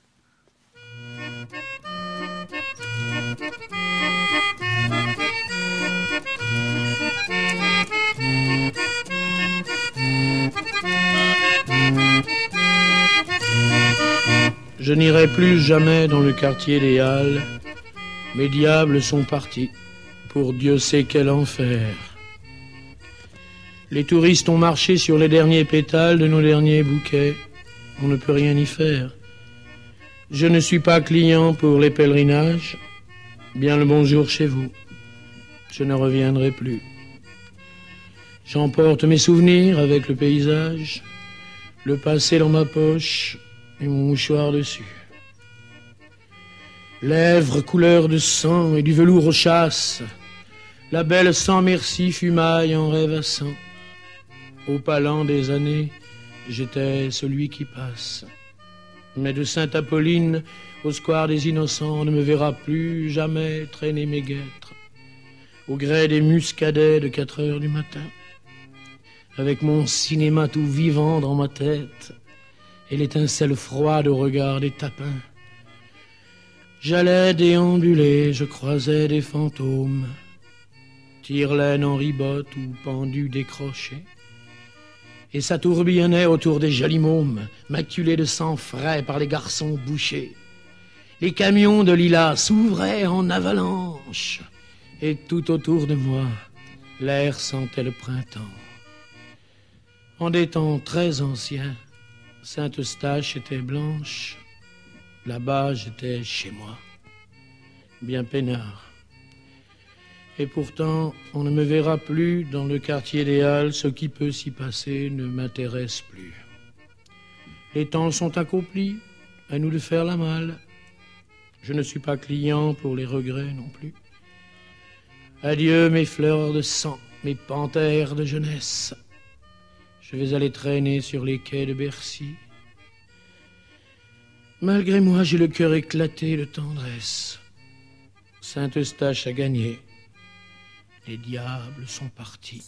Je n'irai plus jamais dans le quartier des Halles. Mes diables sont partis pour Dieu sait quel enfer. Les touristes ont marché sur les derniers pétales de nos derniers bouquets. On ne peut rien y faire. Je ne suis pas client pour les pèlerinages. Bien le bonjour chez vous. Je ne reviendrai plus. J'emporte mes souvenirs avec le paysage, le passé dans ma poche et mon mouchoir dessus. Lèvres couleur de sang et du velours aux chasses, la belle sans merci fumaille en rêvassant. Au palan des années, j'étais celui qui passe. Mais de Sainte-Apolline au square des Innocents, on ne me verra plus jamais traîner mes guêtres. Au gré des muscadets de quatre heures du matin, avec mon cinéma tout vivant dans ma tête et l'étincelle froide au regard des tapins. J'allais déambuler, je croisais des fantômes, tire-laine en ribotte ou pendus décrochés. Et ça tourbillonnait autour des jolis mômes, maculés de sang frais par les garçons bouchés. Les camions de lilas s'ouvraient en avalanche, et tout autour de moi, l'air sentait le printemps. En des temps très anciens, Saint-Eustache était blanche, là-bas j'étais chez moi, bien peinard. Et pourtant, on ne me verra plus dans le quartier des Halles, ce qui peut s'y passer ne m'intéresse plus. Les temps sont accomplis, à nous de faire la malle. Je ne suis pas client pour les regrets non plus. Adieu mes fleurs de sang, mes panthères de jeunesse. Je vais aller traîner sur les quais de Bercy. Malgré moi, j'ai le cœur éclaté de tendresse. Saint-Eustache a gagné. Les diables sont partis.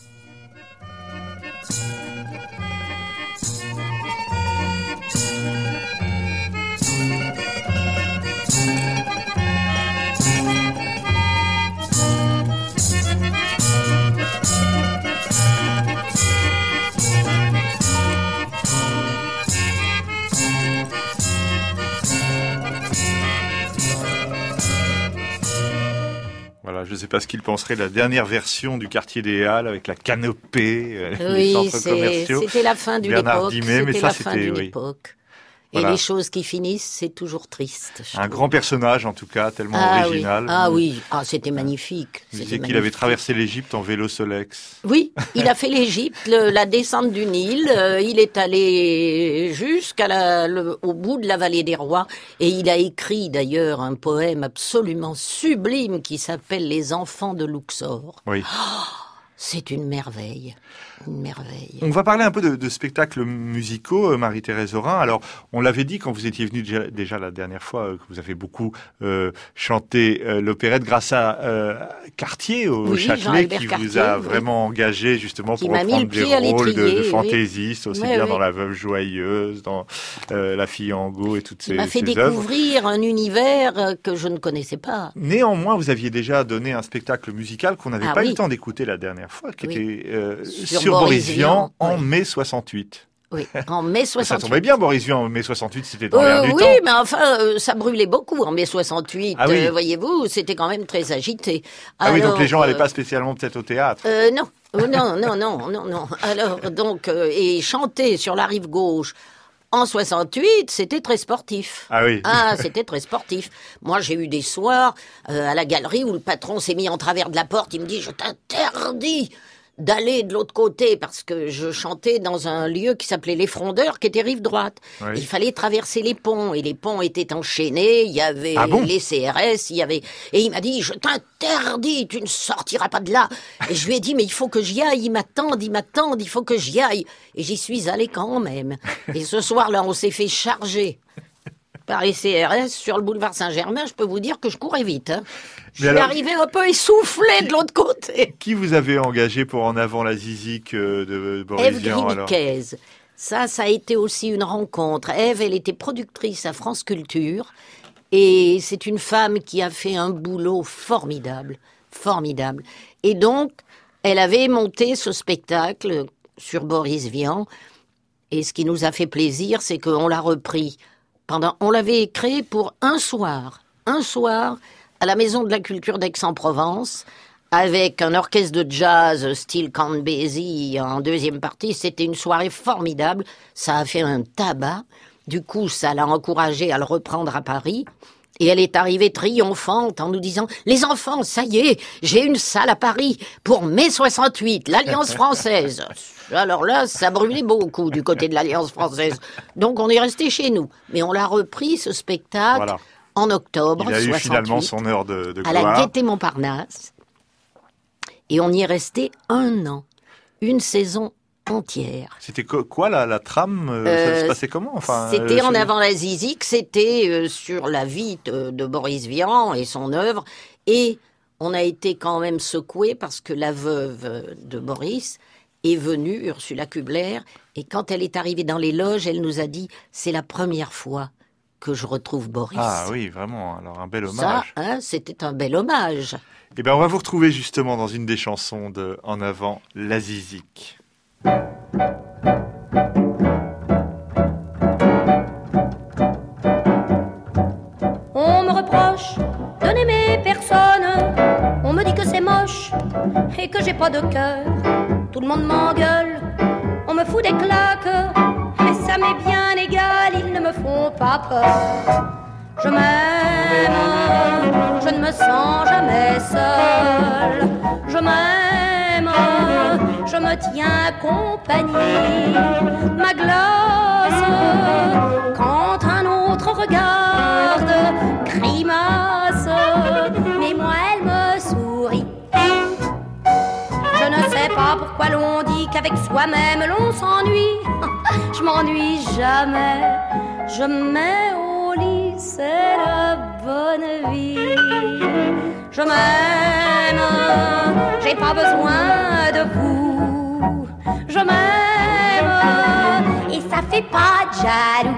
Voilà, je ne sais pas ce qu'il penserait de la dernière version du quartier des Halles avec la canopée, euh, oui, les centres commerciaux. C'était la fin d'une Bernard époque. Dimet, mais c'était ça, la fin c'était, d'une oui. époque. Voilà. Et les choses qui finissent, c'est toujours triste. Un grand personnage, en tout cas, tellement ah, original. Oui. Ah oui, ah, c'était magnifique. Vous disiez qu'il avait traversé l'Égypte en vélo Solex. Oui, il a fait l'Égypte, la descente du Nil. Euh, il est allé jusqu'à la, le, au bout de la vallée des rois. Et il a écrit d'ailleurs un poème absolument sublime qui s'appelle Les enfants de Luxor. Oui. Oh, c'est une merveille. Une merveille. On va parler un peu de, de spectacles musicaux, Marie-Thérèse Aurin. Alors, on l'avait dit quand vous étiez venue déjà, déjà la dernière fois, euh, que vous avez beaucoup euh, chanté euh, l'opérette grâce à euh, Cartier au oui, Châtelet, qui Cartier, vous a oui. vraiment engagé justement qui pour reprendre des rôles de, de fantaisistes, oui. aussi ouais, bien oui. dans La Veuve Joyeuse, dans euh, La Fille en Go et toutes ces œuvres. Il m'a fait découvrir un univers que je ne connaissais pas. Néanmoins, vous aviez déjà donné un spectacle musical qu'on n'avait ah, pas oui. eu le temps d'écouter la dernière fois, qui oui. était euh, sur, sur Boris Vian. En oui. mai soixante-huit. Oui, en mai soixante-huit. Ça tombait bien, Boris Vian, en mai soixante-huit, c'était dans euh, l'air du oui, temps. Oui, mais enfin, euh, ça brûlait beaucoup en mai soixante-huit, ah, oui. euh, voyez-vous, c'était quand même très agité. Ah Alors, oui, donc les gens n'allaient euh, pas spécialement peut-être au théâtre. Euh, non, oh, non, non, non, non, non. Alors, donc, euh, et chanter sur la rive gauche en soixante-huit, c'était très sportif. Ah oui. Ah, c'était très sportif. Moi, j'ai eu des soirs euh, à la galerie où le patron s'est mis en travers de la porte, il me dit « Je t'interdis !» d'aller de l'autre côté parce que je chantais dans un lieu qui s'appelait Les Frondeurs, qui était rive droite. Oui. Il fallait traverser les ponts et les ponts étaient enchaînés. Il y avait ah bon les C R S, il y avait et il m'a dit je t'interdis, tu ne sortiras pas de là. Et je lui ai dit mais il faut que j'y aille, ils m'attendent, ils m'attendent, il faut que j'y aille. Et j'y suis allée quand même. Et ce soir-là, on s'est fait charger par les C R S sur le boulevard Saint-Germain. Je peux vous dire que je courais vite. Hein. Je suis arrivé un peu essoufflé de l'autre côté. Qui vous avez engagé pour En avant la zizique de Boris Ève Vian alors ? Griniquez. Ça, ça a été aussi une rencontre. Ève, elle était productrice à France Culture. Et c'est une femme qui a fait un boulot formidable. Formidable. Et donc, elle avait monté ce spectacle sur Boris Vian. Et ce qui nous a fait plaisir, c'est qu'on l'a repris. Pendant, on l'avait créé pour un soir. Un soir... à la Maison de la Culture d'Aix-en-Provence, avec un orchestre de jazz style Count Basie en deuxième partie. C'était une soirée formidable. Ça a fait un tabac. Du coup, ça l'a encouragé à le reprendre à Paris. Et elle est arrivée triomphante en nous disant « Les enfants, ça y est, j'ai une salle à Paris pour mai soixante-huit, l'Alliance française. » Alors là, ça brûlait beaucoup du côté de l'Alliance française. Donc on est resté chez nous. Mais on l'a repris, ce spectacle, voilà. en octobre soixante-huit. Il a eu finalement son heure de, de gloire. À la Gaîté Montparnasse. Et on y est resté un an. Une saison entière. C'était quoi la, la trame euh, Ça se passait comment enfin, C'était euh, en avant la Zizik, c'était euh, sur la vie de, de Boris Vian et son œuvre. Et on a été quand même secoués parce que la veuve de Boris est venue, Ursula Kubler, et quand elle est arrivée dans les loges, elle nous a dit « C'est la première fois que je retrouve Boris. » Ah oui, vraiment, alors un bel hommage. Ça, hein, c'était un bel hommage. Eh bien, on va vous retrouver justement dans une des chansons de En avant, la Zizik. On me reproche de n'aimer personne, on me dit que c'est moche et que j'ai pas de cœur. Tout le monde m'engueule, on me fout des claques, mais ça m'est bien égal, ils ne me font pas peur. Je m'aime, je ne me sens jamais seule. Je m'aime, je me tiens compagnie. Ma glace, quand un autre regarde, grimace, mais moi elle me sourit. Je ne sais pas pourquoi l'on dit qu'avec soi-même l'on s'ennuie. Je m'ennuie jamais, je mets au lit, c'est la bonne vie. Je m'aime, j'ai pas besoin de vous. Je m'aime, et ça fait pas de jaloux.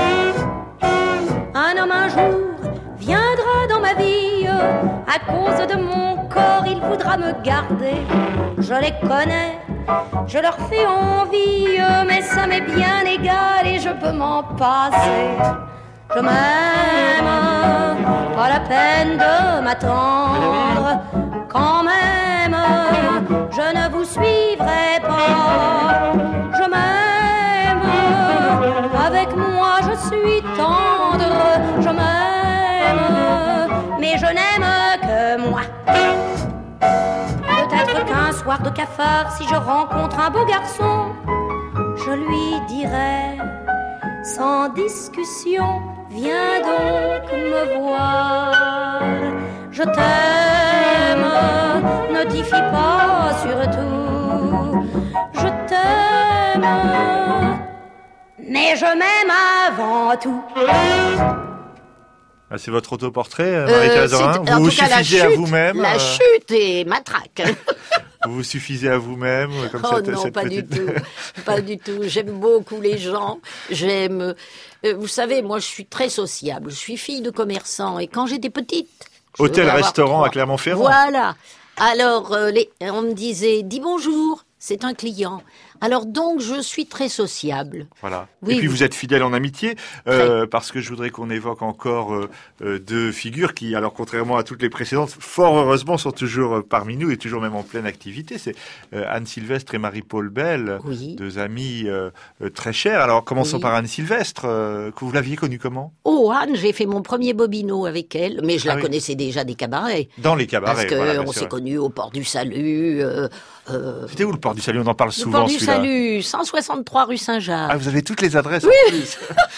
Un homme un jour viendra dans ma vie, à cause de mon corps il voudra me garder. Je les connais, je leur fais envie, mais ça m'est bien égal et je peux m'en passer. Je m'aime, pas la peine de m'attendre. Quand même, je ne vous suivrai pas. Je m'aime, avec moi je suis tendre. Je m'aime, mais je n'aime que moi. Peut-être qu'un soir de cafard, si je rencontre un beau garçon, je lui dirai sans discussion, viens donc me voir. Je t'aime, ne t'y fie pas surtout. Je t'aime, mais je m'aime avant tout. Ah, c'est votre autoportrait, Marie-Thérèse Dorin. Euh, vous vous cas, suffisez chute, à vous-même. La euh... chute est matraque. Vous vous suffisez à vous-même comme oh cette, non, cette pas petite... du tout, pas du tout. J'aime beaucoup les gens. J'aime. Euh, vous savez, moi, je suis très sociable. Je suis fille de commerçant et quand j'étais petite, hôtel-restaurant à Clermont-Ferrand. Voilà. Alors, euh, les... on me disait, dis bonjour. C'est un client. Alors donc, je suis très sociable. Voilà. Oui, et puis oui. vous êtes fidèle en amitié, euh, parce que je voudrais qu'on évoque encore euh, euh, deux figures qui, alors contrairement à toutes les précédentes, fort heureusement sont toujours euh, parmi nous et toujours même en pleine activité. C'est euh, Anne Sylvestre et Marie-Paul Bell, oui. deux amies euh, euh, très chères. Alors commençons oui. par Anne Sylvestre, euh, que vous l'aviez connue comment ? Oh Anne, j'ai fait mon premier bobino avec elle, mais je ah la oui. connaissez déjà des cabarets. Dans les cabarets, parce que voilà, on s'est connus au Port du Salut. Euh, euh, C'était où le Port du Salut ? On en parle souvent. Le Port du celui-là. Salut, cent soixante-trois rue Saint-Jacques. Ah, vous avez toutes les adresses oui. en plus.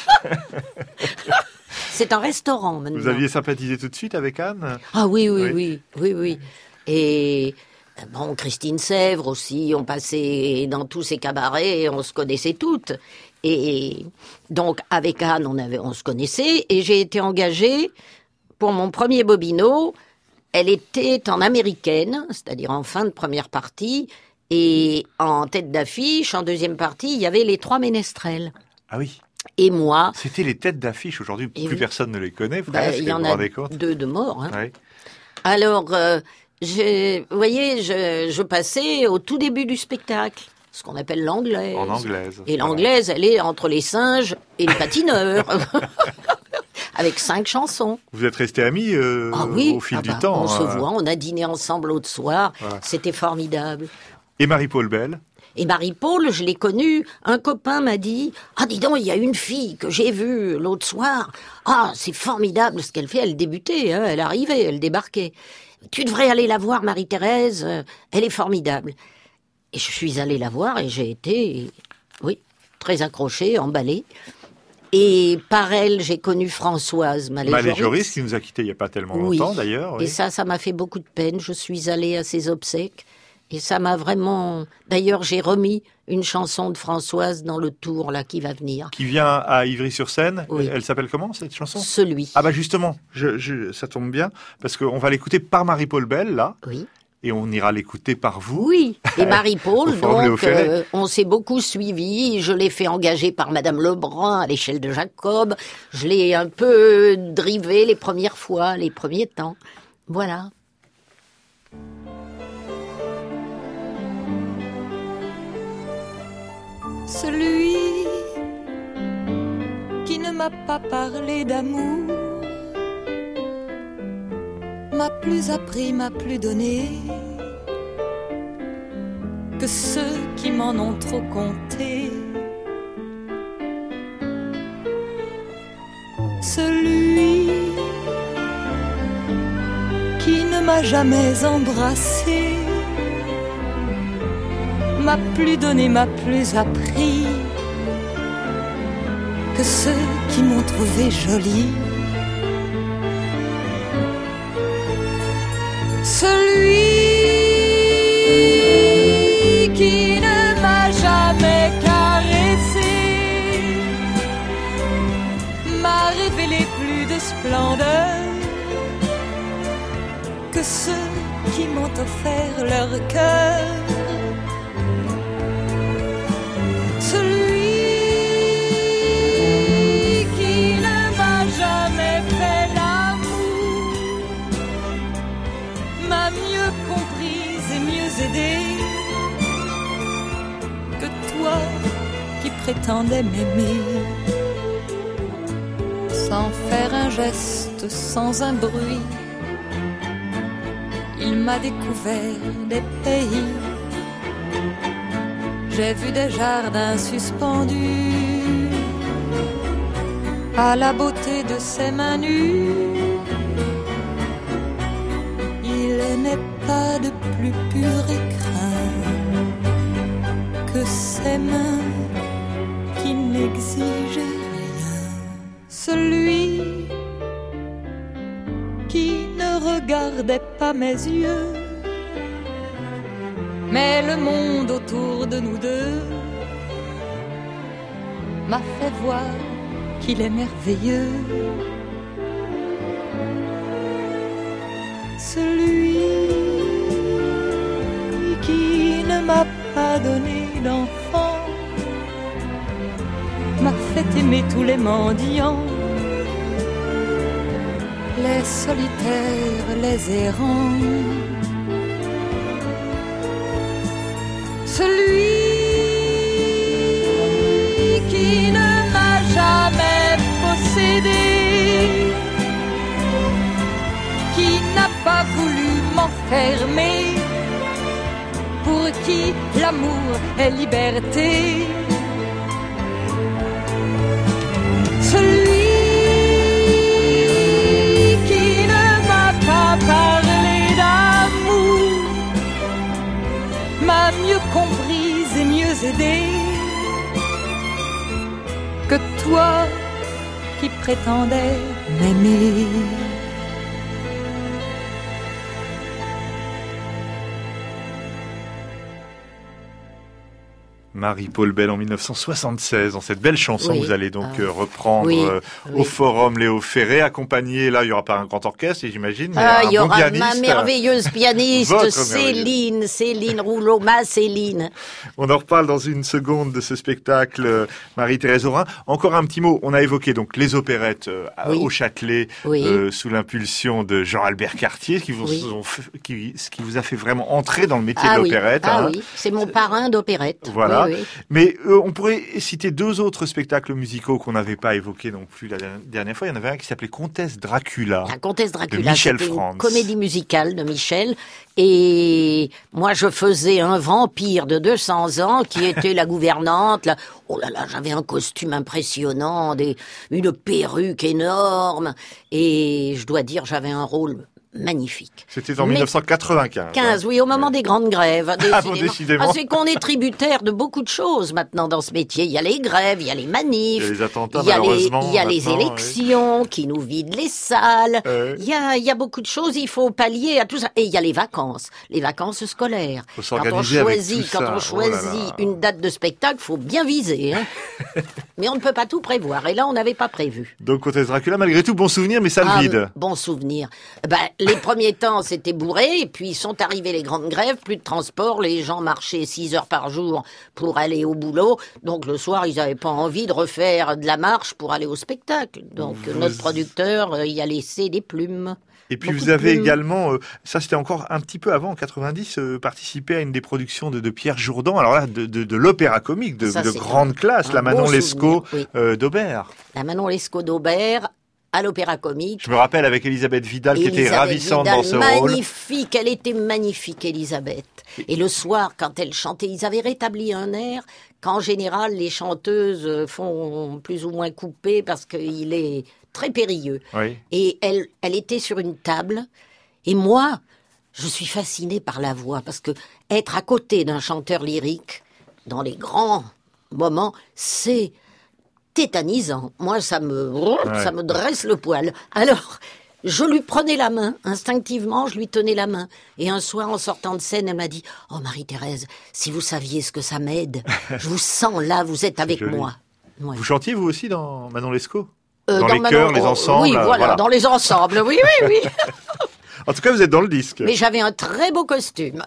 C'est un restaurant maintenant. Vous aviez sympathisé tout de suite avec Anne ? Ah oui, oui, oui, oui, oui, oui. Et bon, Christine Sèvres aussi, on passait dans tous ces cabarets, on se connaissait toutes. Et donc avec Anne, on avait, on se connaissait, et j'ai été engagée pour mon premier bobino. Elle était en américaine, c'est-à-dire en fin de première partie. Et en tête d'affiche, en deuxième partie, il y avait les trois ménestrels. Ah oui. Et moi. C'était les têtes d'affiche. Aujourd'hui, plus oui. personne ne les connaît. Bah, presque, il y en a deux de morts. Hein. Oui. Alors, euh, je, vous voyez, je, je passais au tout début du spectacle, ce qu'on appelle l'anglaise. En anglaise. Et l'anglaise, elle est entre les singes et le patineur. Avec cinq chansons. Vous êtes restés amis euh, ah oui. au fil ah bah, du temps. On hein. se voit, on a dîné ensemble l'autre soir. Voilà. C'était formidable. Et Marie-Paul Bell ? Et Marie-Paul, je l'ai connue, un copain m'a dit « Ah, dis donc, il y a une fille que j'ai vue l'autre soir. Ah, c'est formidable ce qu'elle fait, elle débutait, hein, elle arrivait, elle débarquait. Tu devrais aller la voir, Marie-Thérèse, elle est formidable. » Et je suis allée la voir et j'ai été, oui, très accrochée, emballée. Et par elle, j'ai connu Françoise Malé-Joris. Malé-Joris, qui nous a quittés il n'y a pas tellement oui. longtemps, d'ailleurs. Oui. Et ça, ça m'a fait beaucoup de peine. Je suis allée à ses obsèques. Et ça m'a vraiment... D'ailleurs, j'ai remis une chanson de Françoise dans le tour, là, qui va venir. Qui vient à Ivry-sur-Seine. Oui. Elle s'appelle comment, cette chanson ? Celui. Ah bah justement, je, je, ça tombe bien, parce qu'on va l'écouter par Marie-Paul Bell, là. Oui. Et on ira l'écouter par vous. Oui, et Marie-Paul, donc, euh, on s'est beaucoup suivi. Je l'ai fait engager par Madame Lebrun à l'échelle de Jacob. Je l'ai un peu drivé les premières fois, les premiers temps. Voilà. Celui qui ne m'a pas parlé d'amour m'a plus appris, m'a plus donné que ceux qui m'en ont trop compté. Celui qui ne m'a jamais embrassé m'a plus donné, m'a plus appris que ceux qui m'ont trouvé jolie. Celui qui ne m'a jamais caressé m'a révélé plus de splendeur que ceux qui m'ont offert leur cœur. Celui qui ne m'a jamais fait l'amour m'a mieux comprise et mieux aidée que toi qui prétendais m'aimer. Sans faire un geste, sans un bruit, il m'a découvert des pays. J'ai vu des jardins suspendus à la beauté de ses mains nues. Il n'est pas de plus pur écrin que ses mains qui n'exigeaient rien. Celui qui ne regardait pas mes yeux, mais le monde autour de nous deux m'a fait voir qu'il est merveilleux. Celui qui ne m'a pas donné d'enfant m'a fait aimer tous les mendiants, les solitaires, les errants. Celui qui ne m'a jamais possédé, qui n'a pas voulu m'enfermer, pour qui l'amour est liberté. Celui qui ne m'a pas parlé d'amour m'a mieux comprise et mieux aidée que toi qui prétendais m'aimer. Marie-Paul Bell en dix-neuf cent soixante-seize. Dans cette belle chanson, oui. vous allez donc ah. reprendre oui. euh, oui. au Forum Léo Ferré, accompagné, là, il n'y aura pas un grand orchestre, j'imagine, mais ah, un il y bon aura pianiste. ma merveilleuse pianiste, Votre Céline, merveilleuse. Céline Rouleau, ma Céline. On en reparle dans une seconde de ce spectacle, euh, Marie-Thérèse Aurin. Encore un petit mot, on a évoqué donc les opérettes euh, oui. au Châtelet, oui. euh, sous l'impulsion de Jean-Albert Cartier, qui vous, oui. ont fait, qui, ce qui vous a fait vraiment entrer dans le métier ah de oui. l'opérette. Ah hein. oui, c'est mon parrain d'opérette. Voilà, fois. oui. Mais euh, on pourrait citer deux autres spectacles musicaux qu'on n'avait pas évoqués non plus la dernière fois. Il y en avait un qui s'appelait Comtesse Dracula. La Comtesse Dracula, de Michel c'était Franz. Une comédie musicale de Michel. Et moi, je faisais un vampire de deux cents ans qui était la gouvernante. Là. Oh là là, j'avais un costume impressionnant, des, une perruque énorme. Et je dois dire, j'avais un rôle magnifique. C'était en Mais mille neuf cent quatre-vingt-quinze. quinze, oui, au moment ouais. des grandes grèves. Ah bon, décidément. Ah, c'est qu'on est tributaire de beaucoup de choses maintenant dans ce métier. Il y a les grèves, il y a les manifs. Il y a les attentats, il y a les, malheureusement. il y a les élections oui. qui nous vident les salles. Euh. Il y a, il y a beaucoup de choses. Il faut pallier à tout ça. Et il y a les vacances. Les vacances scolaires. Faut quand on s'organiser choisit, avec tout quand ça. on choisit oh là là. une date de spectacle, faut bien viser, hein. Mais on ne peut pas tout prévoir. Et là, on n'avait pas prévu. Donc, Comtesse Dracula, malgré tout, bon souvenir, mais ça le Ah, vide. Bon souvenir. Ben, les premiers temps, c'était bourré, et puis sont arrivées les grandes grèves, plus de transport, les gens marchaient six heures par jour pour aller au boulot, donc le soir, ils n'avaient pas envie de refaire de la marche pour aller au spectacle. Donc Vous... notre producteur euh, y a laissé des plumes. Et puis Beaucoup vous avez plumes. également, euh, ça c'était encore un petit peu avant, en quatre-vingt-dix, euh, participé à une des productions de, de Pierre Jourdan, alors là, de, de, de l'opéra comique, de, Ça, de c'est grande un- classe, un la Manon beau Lescaut souvenir, oui. euh, d'Aubert. La Manon Lescaut d'Aubert, à l'opéra comique. Je me rappelle avec Elisabeth Vidal, qui était Elisabeth ravissante Vidal, dans ce rôle. magnifique, elle était magnifique, Elisabeth. Et le soir, quand elle chantait, ils avaient rétabli un air qu'en général, les chanteuses font plus ou moins couper parce qu'il est très périlleux. Oui. Et elle, elle était sur une table. Et moi, je suis fascinée par la voix parce que être à côté d'un chanteur lyrique, dans les grands moments, c'est tétanisant. Moi, ça me, Ouais. ça me dresse le poil. Alors, je lui prenais la main, instinctivement, je lui tenais la main. Et un soir, en sortant de scène, elle m'a dit « Oh, Marie-Thérèse, si vous saviez ce que ça m'aide, je vous sens là, vous êtes avec joli. moi. Ouais. » Vous chantiez vous aussi dans Manon Lescaut Euh, Dans les Manon- chœurs, les oh, ensembles, Oui, voilà, voilà. dans les ensembles, oui, oui, oui. En tout cas, vous êtes dans le disque. Mais j'avais un très beau costume.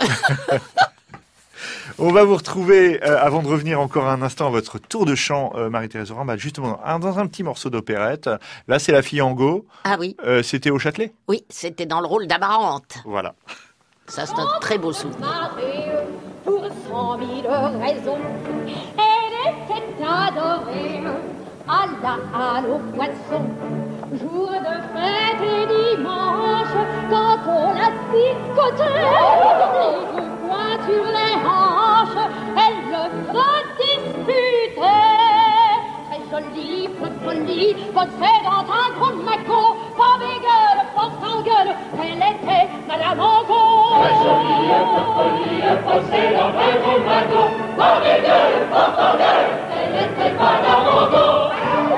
On va vous retrouver, euh, avant de revenir encore un instant à votre tour de chant, euh, Marie-Thérèse Aurand, bah, justement un, dans un petit morceau d'opérette. Là, c'est La Fille en Go. Ah oui, Euh, C'était au Châtelet. oui, c'était dans le rôle d'Amarante. Voilà. Ça, c'est un très beau souvenir. Pour cent mille raisons, elle était adorée à la halle aux poissons. Jour de fête et dimanche, quand on la picotait, les deux poings sur les hanches, elle le redisputait. Très jolie, peu folie, possédant un gros magot, pas bégueule, forte en gueule, elle était Madame Angot. Très jolie, peu folie, possédant un gros magot, pas bégueule, forte en gueule, elle était Madame Angot.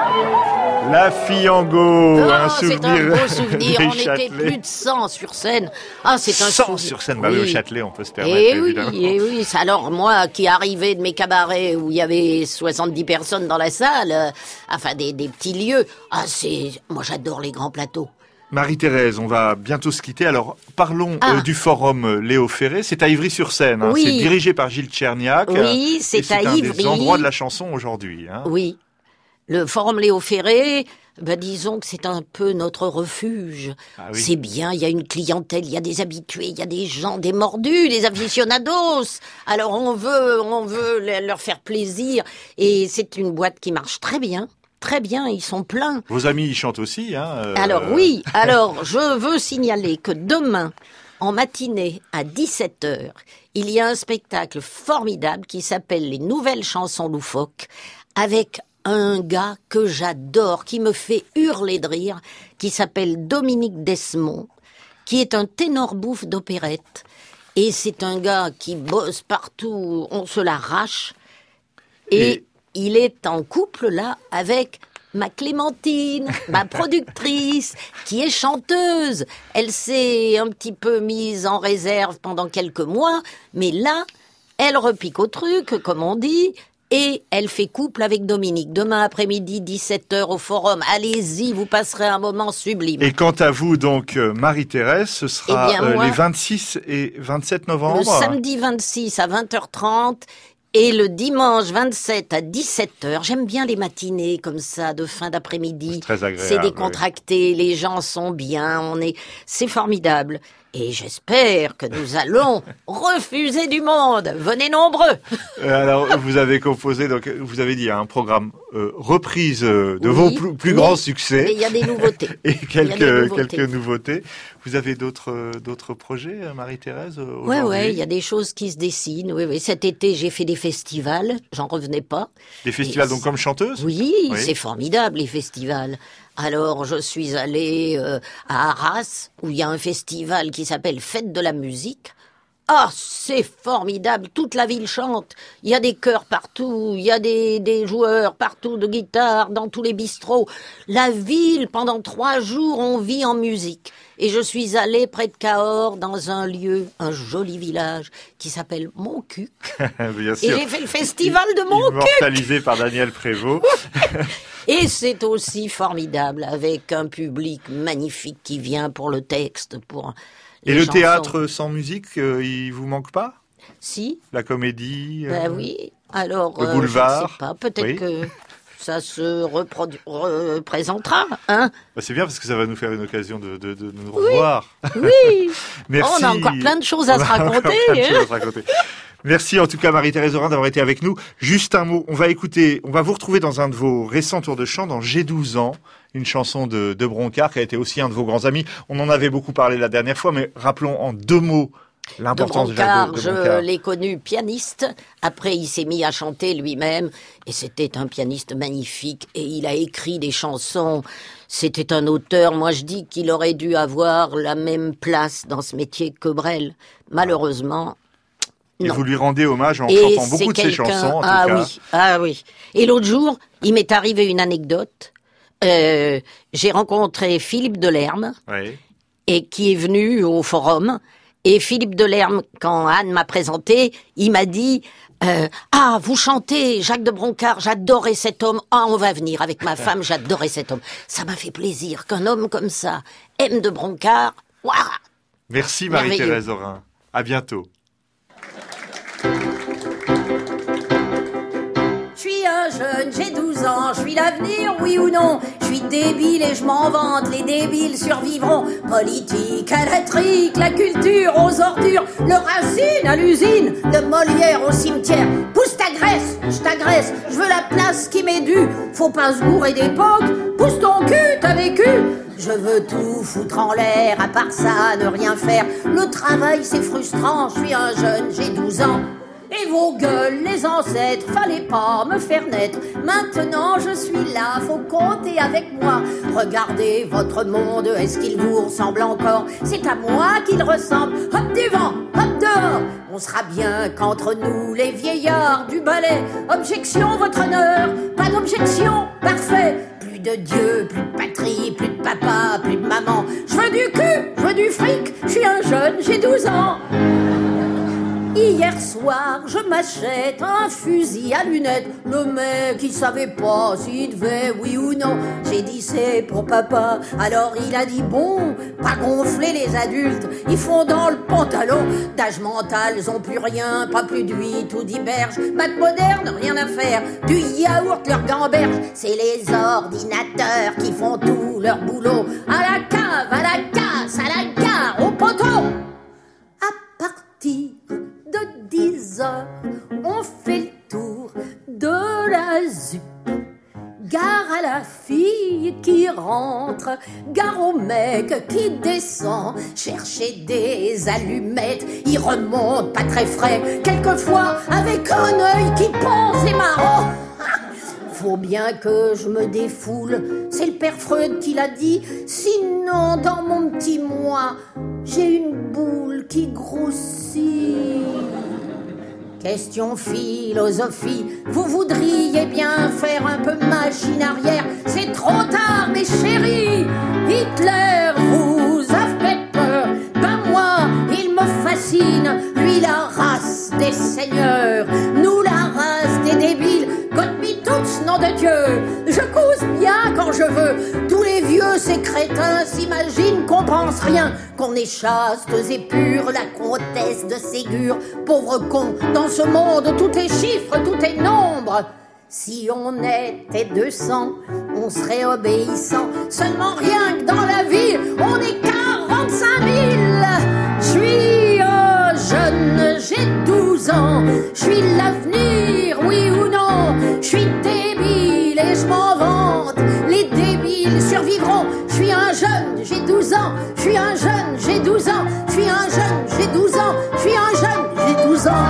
La Fille en Go, Oh, un c'est souvenir. un beau souvenir. des On était Châtelets. plus de cent sur scène. Ah, c'est un cent souvenir. sur scène. Bah oui, au Châtelet, on peut se permettre, Et oui, évidemment. et oui. Alors moi, qui arrivais de mes cabarets où il y avait soixante-dix personnes dans la salle, euh, enfin des, des petits lieux. Ah, c'est, moi j'adore les grands plateaux. Marie-Thérèse, on va bientôt se quitter. Alors, parlons Ah. euh, du forum euh, Léo Ferré. C'est à Ivry-sur-Seine. Hein. Oui. C'est dirigé par Gilles Tcherniak. Oui, Et c'est à un Ivry. des endroits de la chanson aujourd'hui. Hein. Oui. Le Forum Léo Ferré, ben disons que c'est un peu notre refuge. Ah oui. C'est bien, il y a une clientèle, il y a des habitués, il y a des gens, des mordus, des aficionados. Alors on veut, on veut le- leur faire plaisir. Et c'est une boîte qui marche très bien. Très bien, ils sont pleins. Vos amis, ils chantent aussi. Hein, euh, Alors oui, alors je veux signaler que demain, en matinée à dix-sept heures, il y a un spectacle formidable qui s'appelle Les Nouvelles Chansons Loufoques, avec un gars que j'adore, qui me fait hurler de rire, qui s'appelle Dominique Desmond, qui est un ténor bouffe d'opérette. Et c'est un gars qui bosse partout, on se l'arrache. Et, Et- il est en couple là avec ma Clémentine, ma productrice, qui est chanteuse. Elle s'est un petit peu mise en réserve pendant quelques mois, mais là, elle repique au truc, comme on dit, et elle fait couple avec Dominique. Demain après-midi, dix-sept heures au Forum. Allez-y, vous passerez un moment sublime. Et quant à vous, donc, euh, Marie-Thérèse, ce sera Eh bien, euh, moi, les vingt-six et vingt-sept novembre. Le samedi vingt-six à vingt heures trente et le dimanche vingt-sept à dix-sept heures. J'aime bien les matinées comme ça, de fin d'après-midi. C'est très agréable, C'est décontracté, les gens sont bien, on est, c'est formidable. Et j'espère que nous allons refuser du monde. Venez nombreux. Alors, vous avez composé, donc, vous avez dit, un programme euh, reprise euh, de oui, vos plus, plus grands succès. Et il y a des nouveautés. Et quelques, nouveautés. quelques nouveautés. Vous avez d'autres, d'autres projets, Marie-Thérèse, aujourd'hui? Ouais, ouais, il y a des choses qui se dessinent. Oui, oui. Cet été, j'ai fait des festivals. J'en revenais pas. Des festivals, et donc, comme chanteuse? Oui, oui, c'est formidable, les festivals. Alors, je suis allée euh, à Arras, où il y a un festival qui s'appelle Fête de la musique. Ah, c'est formidable, toute la ville chante. Il y a des chœurs partout, il y a des, des joueurs partout de guitare, dans tous les bistrots. La ville, pendant trois jours, on vit en musique. Et je suis allée près de Cahors, dans un lieu, un joli village, qui s'appelle Montcuq. Bien sûr. Et j'ai fait le festival de Montcuq. Immortalisé par Daniel Prévost. Et c'est aussi formidable, avec un public magnifique qui vient pour le texte, pour les Et le chansons. théâtre sans musique, euh, il vous manque pas? Si. La comédie euh, Ben oui. Alors, le euh, boulevard. je ne sais pas, peut-être oui. que ça se reprodu- représentera, hein. Bah c'est bien parce que ça va nous faire une occasion de, de, de nous oui. revoir. Oui. Merci. On a encore plein de choses à se raconter. Plein de choses à se raconter. Merci en tout cas Marie-Thérèse Aurin d'avoir été avec nous. Juste un mot, on va écouter, on va vous retrouver dans un de vos récents tours de chant, dans J'ai douze ans, une chanson de, de Broncard qui a été aussi un de vos grands amis. On en avait beaucoup parlé la dernière fois, mais rappelons en deux mots l'importance de Broncard. De, de Broncard. Je l'ai connu pianiste, après il s'est mis à chanter lui-même, et c'était un pianiste magnifique, et il a écrit des chansons. C'était un auteur, moi je dis qu'il aurait dû avoir la même place dans ce métier que Brel. Malheureusement, Et non. vous lui rendez hommage en et chantant beaucoup de ses quelqu'un... chansons, en ah tout cas. Oui, ah oui. Et l'autre jour, il m'est arrivé une anecdote. Euh, j'ai rencontré Philippe Delerme, oui. et qui est venu au forum. Et Philippe Delerme, quand Anne m'a présenté, il m'a dit euh, « Ah, vous chantez Jacques de Broncard, j'adorais cet homme. Ah, on va venir avec ma femme, j'adorais cet homme. » Ça m'a fait plaisir qu'un homme comme ça aime de Broncard. Waouh. Merci Marie-Thérèse Aurin. À bientôt. Je suis un jeune, j'ai douze ans, je suis l'avenir, oui ou non? Je suis débile et je m'en vante, les débiles survivront. Politique à la trique, la culture aux ordures, le Racine à l'usine, le Molière au cimetière. Pousse ta graisse, je t'agresse, je veux la place qui m'est due. Faut pas se bourrer d'époque, pousse ton cul, t'as vécu. Je veux tout foutre en l'air, à part ça, ne rien faire. Le travail c'est frustrant, je suis un jeune, j'ai douze ans. Et vos gueules, les ancêtres, fallait pas me faire naître. Maintenant je suis là, faut compter avec moi. Regardez votre monde, est-ce qu'il vous ressemble encore? C'est à moi qu'il ressemble. Hop du vent, hop dehors. On sera bien qu'entre nous, les vieillards du ballet. Objection, votre honneur, pas d'objection, parfait. Plus de Dieu, plus de patrie, plus de papa, plus de maman. Je veux du cul, je veux du fric, je suis un jeune, j'ai douze ans. Hier soir, je m'achète un fusil à lunettes. Le mec, il savait pas s'il devait, oui ou non. J'ai dit c'est pour papa. Alors il a dit bon, pas gonfler les adultes. Ils font dans le pantalon. D'âge mental, ils ont plus rien, pas plus d'huile ou d'hiberge. Maths moderne, rien à faire. Du yaourt, leur gamberge. C'est les ordinateurs qui font tout leur boulot. À la cave, à la casse, à la gare, au poteau. À partir de dix heures, on fait le tour de la ZUP. Gare à la fille qui rentre, gare au mec qui descend, chercher des allumettes, il remonte pas très frais, quelquefois avec un œil qui pense les marrons. Faut bien que je me défoule, c'est le père Freud qui l'a dit, sinon dans mon petit moi, j'ai une boule qui grossit. Question philosophie, vous voudriez bien faire un peu machine arrière, c'est trop tard mes chéris, Hitler vous a fait peur, ben moi il me fascine, lui la race des seigneurs, nous la race des débiles, tous, nom de Dieu, je cause bien quand je veux. Tous les vieux, ces crétins s'imaginent qu'on pense rien, qu'on est chastes et purs, la comtesse de Ségur. Pauvre con, dans ce monde, tout est chiffre, tout est nombre. Si on était deux cents, on serait obéissant. Seulement rien que dans la ville, on est quarante-cinq mille. gros. Je suis un jeune, j'ai douze ans. Je suis un jeune, j'ai douze ans. Je suis un jeune, j'ai douze ans. Je suis un jeune, j'ai douze ans.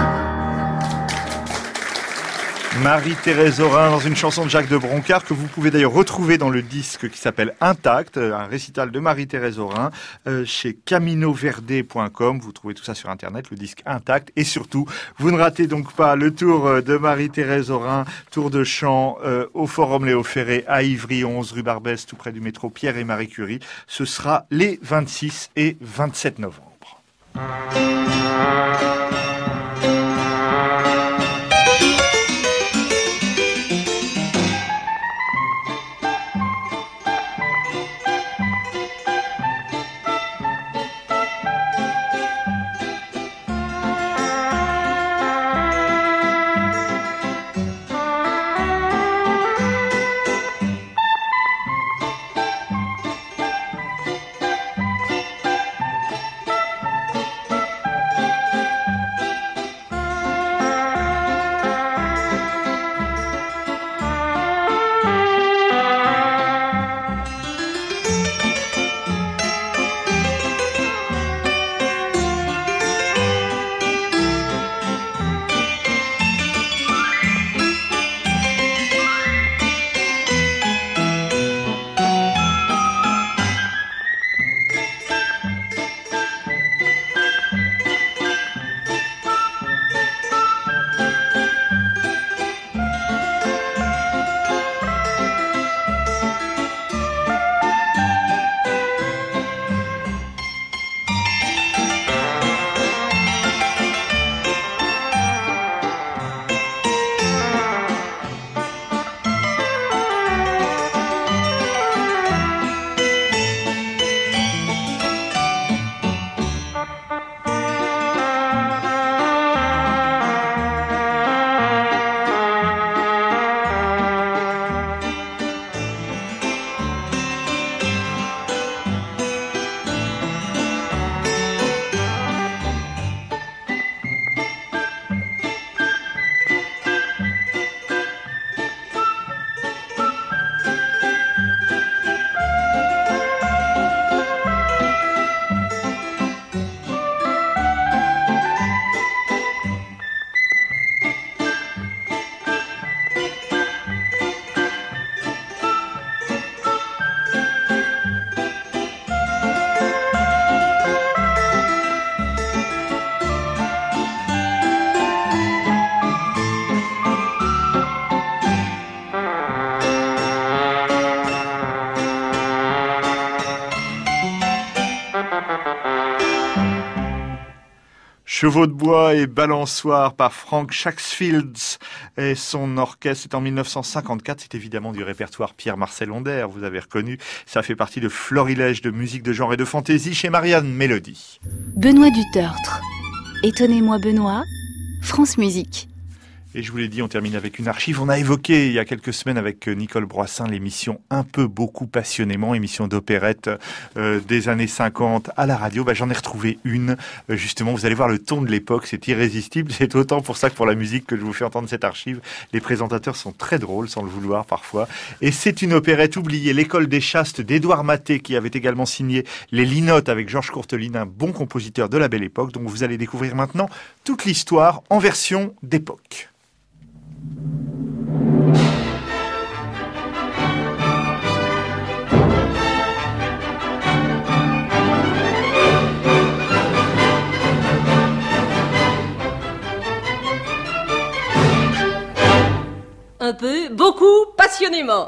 Marie-Thérèse Aurin dans une chanson de Jacques de Broncard que vous pouvez d'ailleurs retrouver dans le disque qui s'appelle Intact, un récital de Marie-Thérèse Aurin euh, chez camino verde point com. Vous trouvez tout ça sur internet, le disque Intact. Et surtout, vous ne ratez donc pas le tour de Marie-Thérèse Aurin, tour de chant euh, au Forum Léo Ferré à Ivry, onze rue Barbès, tout près du métro Pierre et Marie Curie. Ce sera les vingt-six et vingt-sept novembre. Chevaux de bois et balançoires par Frank Shacksfields et son orchestre. C'est en mille neuf cent cinquante-quatre. C'est évidemment du répertoire Pierre-Marcel Honder. Vous avez reconnu. Ça fait partie de Florilège de musique de genre et de fantaisie chez Marianne Mélodie. Benoît Dutertre. Étonnez-moi Benoît. France Musique. Et je vous l'ai dit, on termine avec une archive. On a évoqué il y a quelques semaines avec Nicole Broissin l'émission Un peu beaucoup passionnément, émission d'opérette euh, des années cinquante à la radio. Bah, j'en ai retrouvé une. Euh, justement, vous allez voir le ton de l'époque, c'est irrésistible. C'est autant pour ça que pour la musique que je vous fais entendre cette archive. Les présentateurs sont très drôles, sans le vouloir parfois. Et c'est une opérette oubliée, L'école des chastes d'Édouard Maté, qui avait également signé Les Linottes avec Georges Courteline, un bon compositeur de la belle époque. Donc vous allez découvrir maintenant toute l'histoire en version d'époque. Un peu, beaucoup, passionnément.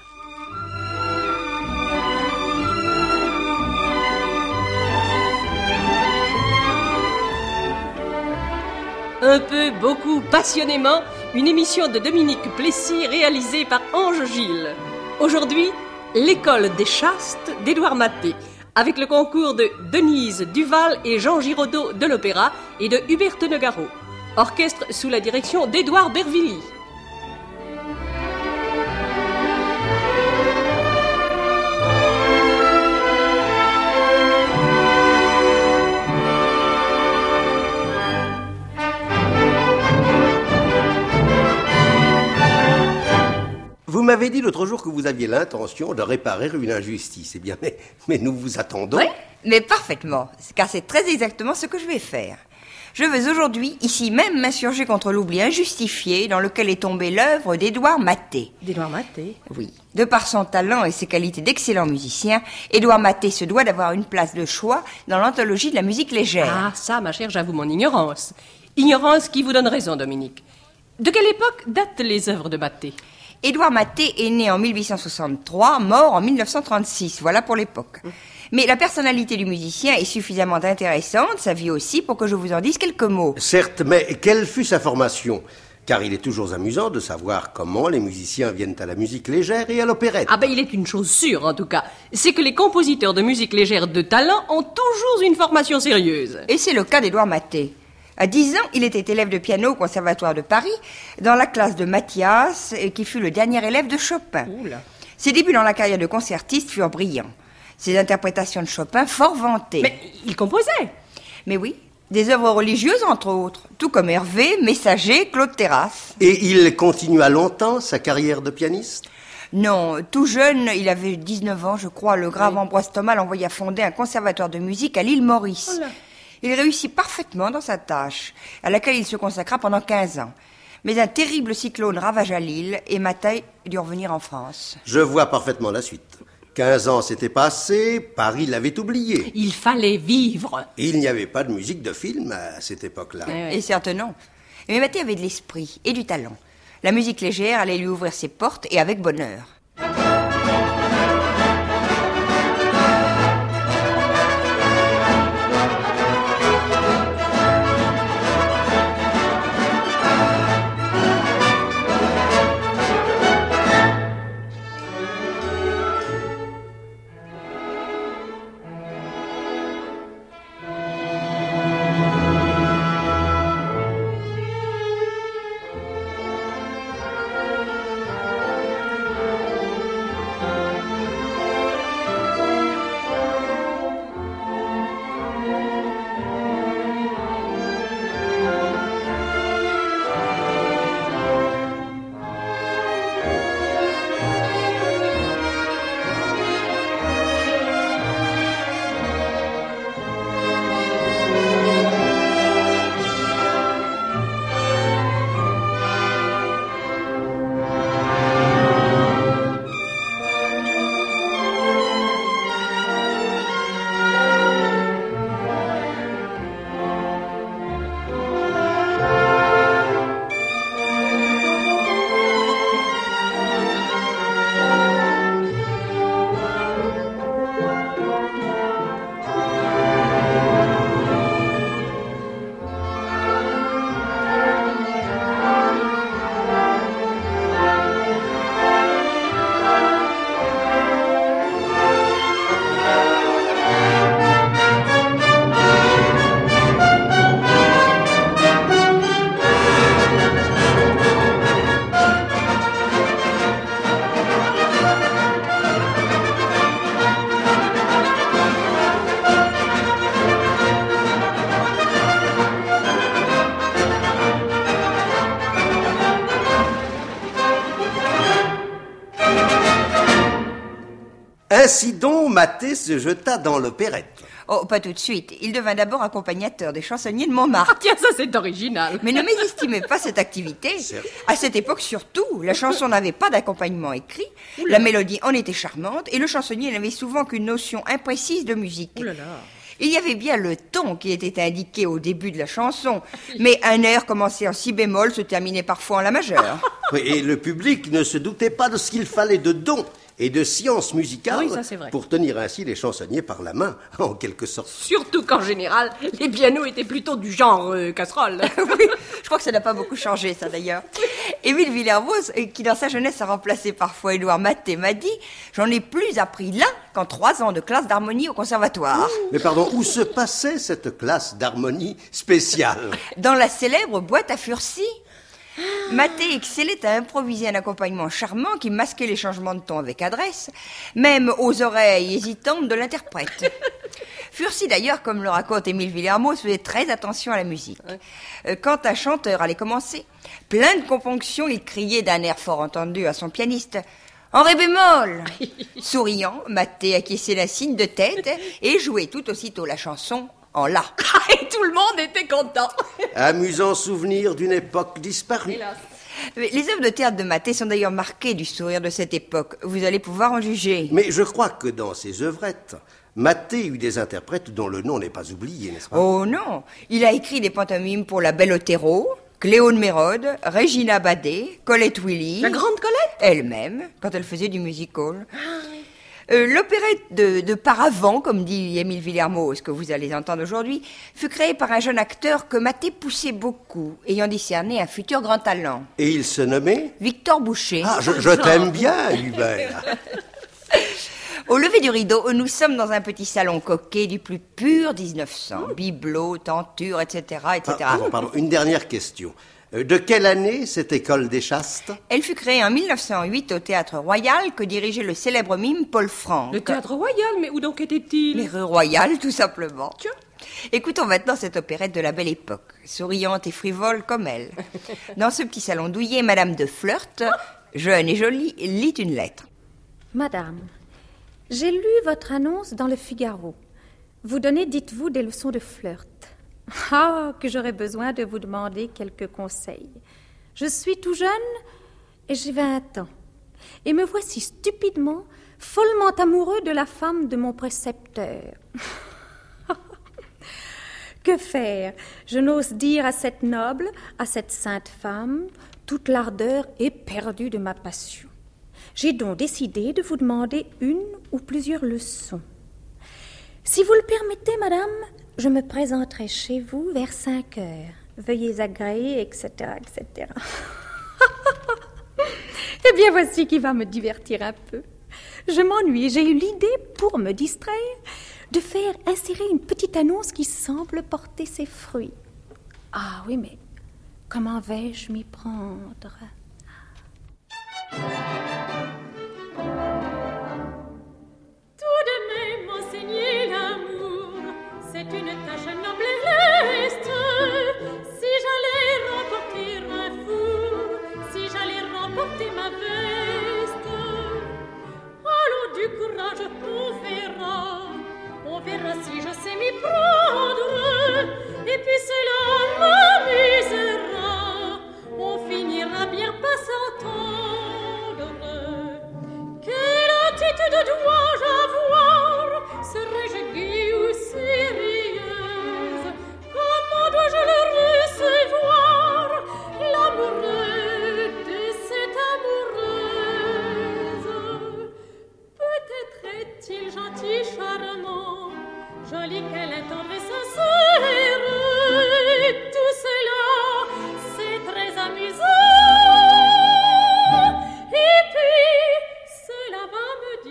Un peu, beaucoup, passionnément, une émission de Dominique Plessis réalisée par Ange Gilles. Aujourd'hui, L'école des chastes d'Édouard Maté, avec le concours de Denise Duval et Jean Giraudot de l'Opéra et de Hubert Nogaro. Orchestre sous la direction d'Édouard Bervilly. Vous m'avez m'avez dit l'autre jour que vous aviez l'intention de réparer une injustice. Eh bien, mais, mais nous vous attendons. Oui, mais parfaitement, car c'est très exactement ce que je vais faire. Je veux aujourd'hui, ici même, m'insurger contre l'oubli injustifié dans lequel est tombée l'œuvre d'Édouard Maté. D'Édouard Maté ? Oui. De par son talent et ses qualités d'excellent musicien, Édouard Maté se doit d'avoir une place de choix dans l'anthologie de la musique légère. Ah, ça, ma chère, j'avoue mon ignorance. Ignorance qui vous donne raison, Dominique. De quelle époque datent les œuvres de Maté ? Édouard Maté est né en mille huit cent soixante-trois, mort en mille neuf cent trente-six. Voilà pour l'époque. Mmh. Mais la personnalité du musicien est suffisamment intéressante, sa vie aussi, pour que je vous en dise quelques mots. Certes, mais quelle fut sa formation ? Car il est toujours amusant de savoir comment les musiciens viennent à la musique légère et à l'opérette. Ah ben, il est une chose sûre, en tout cas. C'est que les compositeurs de musique légère de talent ont toujours une formation sérieuse. Et c'est le cas d'Édouard Maté. À dix ans, il était élève de piano au Conservatoire de Paris, dans la classe de Mathias, qui fut le dernier élève de Chopin. Oula. Ses débuts dans la carrière de concertiste furent brillants. Ses interprétations de Chopin fort vantées. Mais il composait. Mais oui, des œuvres religieuses entre autres, tout comme Hervé, Messager, Claude Terrasse. Et il continua longtemps sa carrière de pianiste ? Non, tout jeune, il avait dix-neuf ans, je crois, le grave oui. Ambroise Thomas l'envoya fonder un conservatoire de musique à l'île Maurice. Voilà. Il réussit parfaitement dans sa tâche, à laquelle il se consacra pendant quinze ans. Mais un terrible cyclone ravagea l'île et Maté dut revenir en France. Je vois parfaitement la suite. Quinze ans s'étaient passés, Paris l'avait oublié. Il fallait vivre. Il n'y avait pas de musique de film à cette époque-là. Et certes non. Mais Maté avait de l'esprit et du talent. La musique légère allait lui ouvrir ses portes et avec bonheur. Ainsi donc, Maté se jeta dans l'opérette. Oh, pas tout de suite. Il devint d'abord accompagnateur des chansonniers de Montmartre. Ah tiens, ça c'est original. Mais ne mésestimez pas cette activité. Certes. À cette époque surtout, la chanson n'avait pas d'accompagnement écrit, Oula. La mélodie en était charmante, et le chansonnier n'avait souvent qu'une notion imprécise de musique. Oulala. Il y avait bien le ton qui était indiqué au début de la chanson, mais un air commencé en si bémol se terminait parfois en la majeure. Oui, et le public ne se doutait pas de ce qu'il fallait de dons et de science musicale oui, ça, c'est vrai. Pour tenir ainsi les chansonniers par la main, en quelque sorte. Surtout qu'en général, les pianos étaient plutôt du genre euh, casserole. Oui, je crois que ça n'a pas beaucoup changé, ça d'ailleurs. Émile Villermoz, qui dans sa jeunesse a remplacé parfois Édouard Maté, m'a dit « J'en ai plus appris là qu'en trois ans de classe d'harmonie au conservatoire. » Mais pardon, où se passait cette classe d'harmonie spéciale? Dans la célèbre boîte à Furcy. Maté excellait à improviser un accompagnement charmant qui masquait les changements de ton avec adresse, même aux oreilles hésitantes de l'interprète. Furcy d'ailleurs, comme le raconte Émile Villermoz, faisait très attention à la musique. Quand un chanteur allait commencer, plein de componctions, il criait d'un air fort entendu à son pianiste En ré bémol. Souriant, Maté acquiesçait la signe de tête et jouait tout aussitôt la chanson en la. Et tout le monde était content. Amusant souvenir d'une époque disparue. Hélas. Les œuvres de théâtre de Maté sont d'ailleurs marquées du sourire de cette époque. Vous allez pouvoir en juger. Mais je crois que dans ses œuvrettes, Maté eut des interprètes dont le nom n'est pas oublié, n'est-ce pas? Oh non. Il a écrit des pantomimes pour La Belle Otero, Cléo de Mérode, Regina Badet, Colette Willy. La grande Colette? Elle-même, quand elle faisait du music-hall. Ah, oui. Euh, l'opérette de, de Paravent, comme dit Émile Villermoz, que vous allez entendre aujourd'hui, fut créée par un jeune acteur que Maté poussait beaucoup, ayant discerné un futur grand talent. Et il se nommait Victor Boucher. Ah, je, je t'aime bien, Hubert. Au lever du rideau, nous sommes dans un petit salon coquet du plus pur dix-neuf cents. Bibelots, tentures, et cetera, et cetera. Ah, pardon, pardon, une dernière question. De quelle année cette école des chastes? Elle fut créée en mille neuf cent huit au Théâtre Royal que dirigeait le célèbre mime Paul Franck. Le Théâtre Royal, mais où donc était-il? Les rues royales, tout simplement. Tiens. Écoutons maintenant cette opérette de la Belle Époque, souriante et frivole comme elle. Dans ce petit salon douillet, Madame de Flirt, jeune et jolie, lit une lettre. Madame, j'ai lu votre annonce dans le Figaro. Vous donnez, dites-vous, des leçons de flirt. Ah, que j'aurais besoin de vous demander quelques conseils. Je suis tout jeune et j'ai vingt ans. Et me voici stupidement, follement amoureux de la femme de mon précepteur. Que faire? Je n'ose dire à cette noble, à cette sainte femme, toute l'ardeur éperdue de ma passion. J'ai donc décidé de vous demander une ou plusieurs leçons. Si vous le permettez, madame, je me présenterai chez vous vers cinq heures. Veuillez agréer, et cetera, et cetera. Eh bien, voici qui va me divertir un peu. Je m'ennuie, j'ai eu l'idée, pour me distraire, de faire insérer une petite annonce qui semble porter ses fruits. Ah oui, mais comment vais-je m'y prendre? Tout de même enseigner l'amour, c'est une tâche noble et leste. Si j'allais remporter un four, si j'allais remporter ma veste, allons du courage, on verra, on verra si je sais m'y prendre, et puis cela m'amusera, on finira bien par s'entendre. Quelle attitude dois-je avoir? Serais-je gaie ou sérieuse? Comment dois-je le recevoir, l'amoureux de cette amoureuse? Peut-être est-il gentil, charmant, joli qu'elle est tendre et sincère. Tout cela, c'est très amusant. Et puis, cela va me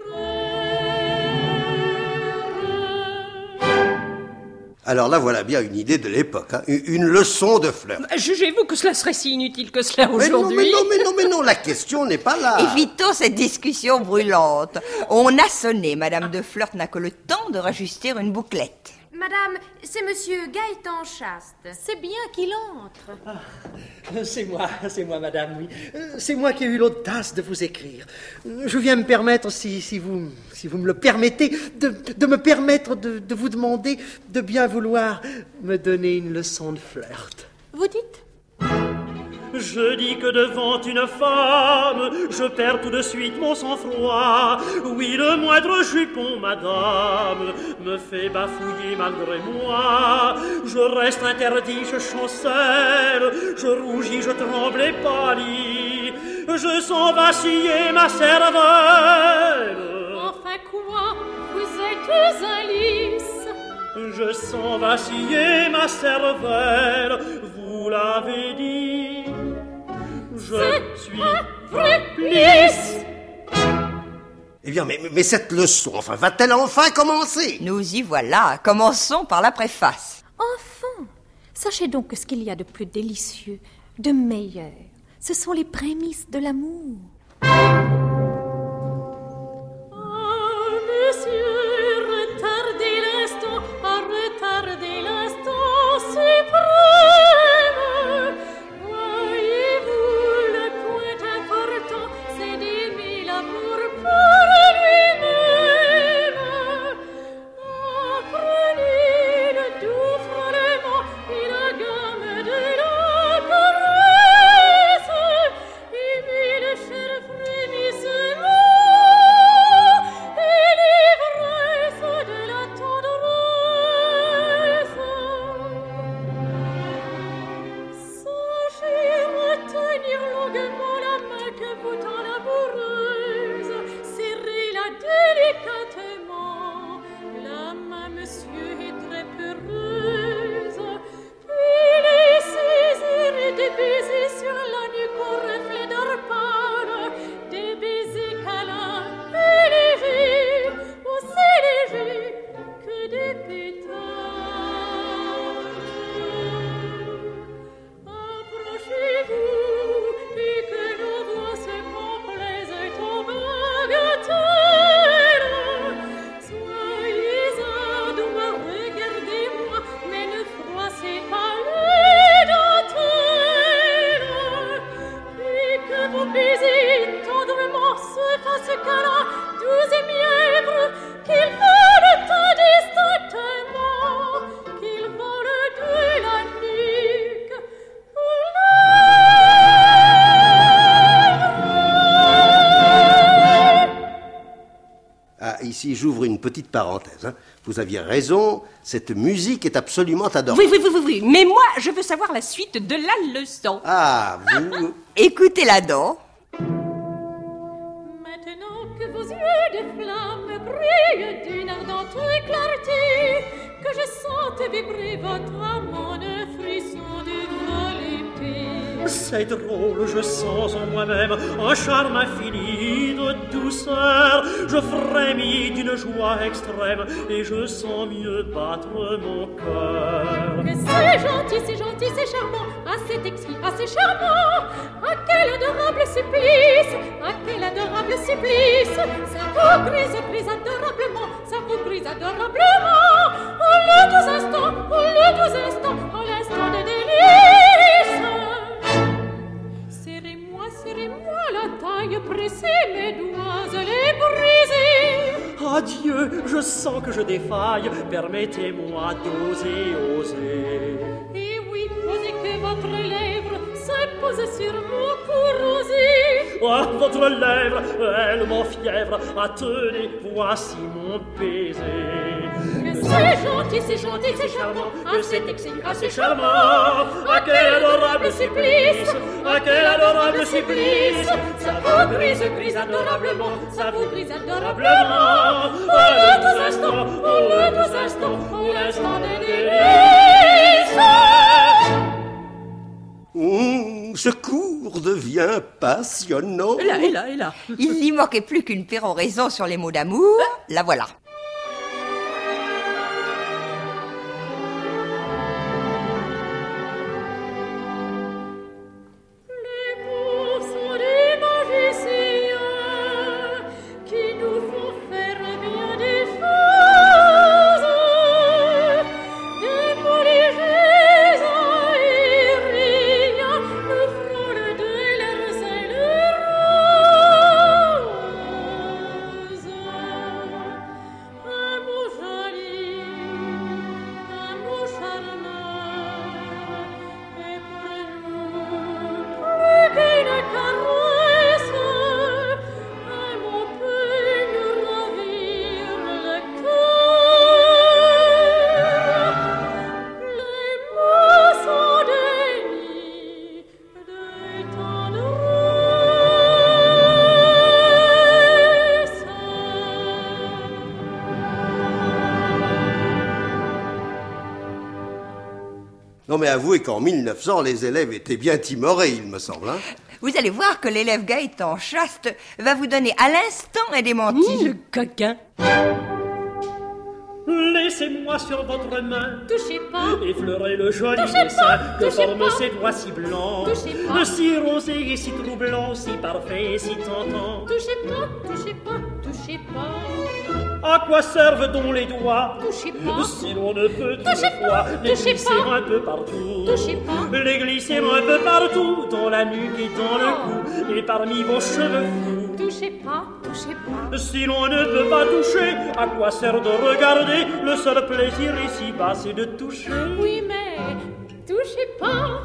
distraire. Alors là, voilà bien une idée de l'époque, hein. Une leçon de flirt. Jugez-vous que cela serait si inutile que cela Mais non, aujourd'hui? mais non, mais non, mais non, la question n'est pas là. Évitons cette discussion brûlante. On a sonné, Madame de Flirt n'a que le temps de rajuster une bouclette. Madame, c'est monsieur Gaëtan Chaste. C'est bien qu'il entre. Ah, c'est moi, c'est moi, madame, oui. C'est moi qui ai eu l'audace de vous écrire. Je viens me permettre, si, si, vous, si vous me le permettez, de, de me permettre de, de vous demander de bien vouloir me donner une leçon de flirt. Vous dites? Je dis que devant une femme, je perds tout de suite mon sang-froid. Oui, le moindre jupon, madame, me fait bafouiller malgré moi. Je reste interdit, je chancelle, je rougis, je tremble et pâlis. Je sens vaciller ma cervelle. Enfin quoi? Vous êtes un lys. Je sens vaciller ma cervelle, vous l'avez dit. Je suis vrai lys. Eh bien, mais, mais cette leçon, enfin, va-t-elle enfin commencer? Nous y voilà. Commençons par la préface. Enfin, sachez donc que ce qu'il y a de plus délicieux, de meilleur, ce sont les prémices de l'amour. monsieur est très peureuse. Puis les saisir et des baisers sur la nuque au reflet d'arpane, des baisers câlins et légers, aussi légers que des pétales. Approchez-vous et que nos voix se complaisent en bagatelle. Soyez adois, regardez-moi, mais ne froissez pas les dentelles. Puis que vos baisers tendrement se fassent câlin, doux et mièvres, qu'ils volent indistinctement, qu'ils volent de la nuque au Ah, ici, j'ouvre une petite parenthèse. Hein. Vous aviez raison, cette musique est absolument adorable. Oui, oui, oui, oui, oui. Mais moi, je veux savoir la suite de la leçon. Ah, vous... Écoutez-la donc. Maintenant que vos yeux de flamme brillent d'une ardente clarté, que je sente vibrer votre âme en un frisson de volupté. C'est drôle, je sens en moi-même un charme infini de douceur. Je frémis d'une joie extrême et je sens mieux battre mon cœur. Que c'est gentil, c'est gentil, c'est charmant, assez exquis, assez charmant. Ah, quel adorable supplice, ah, quel adorable supplice. Ça vous brise, brise adorablement, ça vous brise adorablement. En le doux instant, en le doux instant, en l'instant de délice. Serrez-moi, serrez-moi la taille, pressez mes doigts, les briser. Adieu, je sens que je défaille, permettez-moi d'oser, oser. Et oui, osez que votre lèvre se pose sur mon cou rosé. Ah, votre lèvre, elle m'enfièvre, ah, tenez, voici mon baiser. Que c'est gentil, c'est gentil, c'est charmant, assez exquis, assez charmant. Ah, quel adorable supplice, ah, quel adorable supplice. Ça vous brise, brise adorablement, ça vous brise adorablement. En le doux instant, en le doux instant, en l'instant des délices. Mmh, ce cours devient passionnant. Et là, et là, et là. Il n'y manquait plus qu'une péroraison sur les mots d'amour. La voilà. Les mots sont des magiciens qui nous font faire bien des choses. Des mots légers aériens nous frôlent de leurs ailes roses. Un mot joli, un mot charmant, et pour nous plus qu'une caresse, un mot peut nous ravir le cœur. Les mots sont des nids de tendresse. Non, mais avouez qu'en mille neuf cents, les élèves étaient bien timorés, il me semble. Hein. Vous allez voir que l'élève Gaëtan Chaste va vous donner à l'instant un démenti. Le coquin. Laissez-moi sur votre main Touchez pas, effleurer le joli Touchez dessin pas, que touchez forment pas. ces doigts si blancs, Touchez pas. si rosé et si troublant, si parfait et si tentant. touchez pas, touchez pas, touchez pas. À quoi servent donc les doigts Touchez pas. si l'on ne peut Touchez toutefois pas, les touchez glisser pas. un peu partout, Touchez pas. les glisser un peu partout, dans la nuque et dans le cou, et parmi vos cheveux fous. Touchez pas, touchez pas. Si l'on ne peut pas toucher, à quoi sert de regarder? Le seul plaisir ici-bas, c'est de toucher. Oui, mais touchez pas.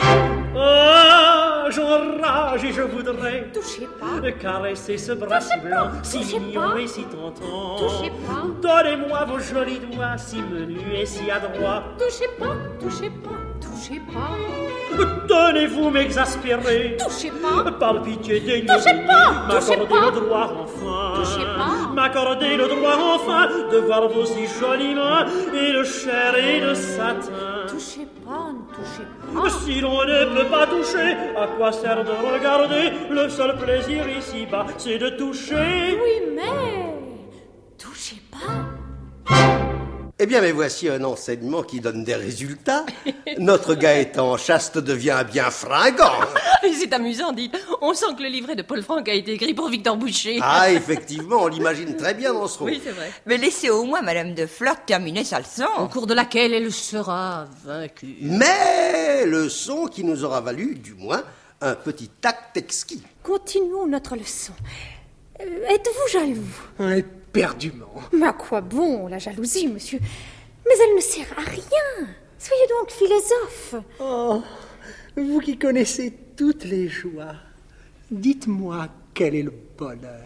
Ah, j'enrage et je voudrais Touchez pas. caresser ce bras si blanc, si touchez mignon pas. et si tentant. Touchez pas. Donnez-moi vos jolis doigts, si menus et si adroits. Touchez pas, touchez pas, touchez pas. Donnez-vous m'exaspérer. Touchez pas. Par pitié, Touchez daignez-vous pas, touchez m'accorder pas. le droit enfin. Touchez pas. m'accorder le droit enfin de voir vos si jolies mains et de chair et de satin. Touchez pas, ne touchez pas. Si l'on ne peut pas toucher, à quoi sert de regarder? Le seul plaisir ici-bas, c'est de toucher. Oui, mais touchez pas. Eh bien, mais voici un enseignement qui donne des résultats. Notre Gaëtan chaste devient bien fringant. C'est amusant, dites. On sent que le livret de Paul Franck a été écrit pour Victor Boucher. Ah, effectivement, on l'imagine très bien dans ce rôle. Oui, c'est vrai. Mais laissez au moins Madame de Flotte terminer sa leçon. Au cours de laquelle elle sera vaincue. Mais leçon qui nous aura valu, du moins, un petit tact exquis. Continuons notre leçon. Euh, êtes-vous jaloux? Éperdument. Mais à quoi bon, la jalousie, monsieur? Mais elle ne sert à rien. Soyez donc philosophe. Oh, vous qui connaissez toutes les joies, dites-moi quel est le bonheur.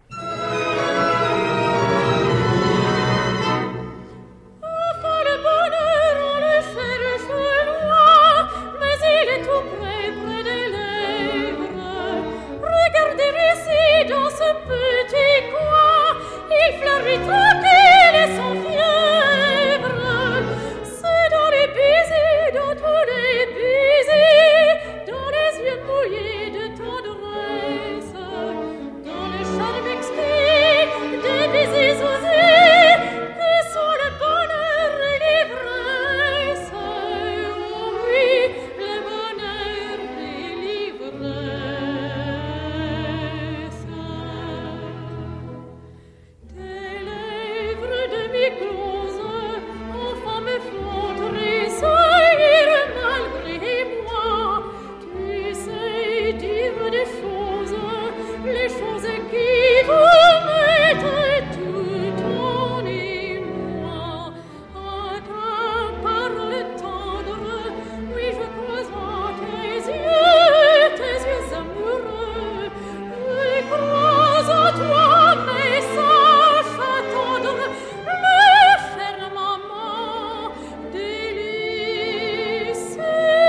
Enfin, le bonheur, on le cherche loin, mais il est tout près, près des lèvres. Regardez ici, dans ce petit coin, il fleurit tranquille et sans fièvre. C'est dans les baisers, dans tous les baisers, dans les yeux mouillés de tendresse, dans le charme exquis des baisers osés, que sont le bonheur et l'ivresse. Oh oui, le bonheur et l'ivresse. Tes lèvres demi-closes, enfant, me font tressaillir malgré moi. Tu sais dire des choses, les choses qui vous mettent tout en émoi. À ta parole tendre, oui, je crois en tes yeux, tes yeux amoureux. Je crois en toi, mais sache attendre le fermement délicieux.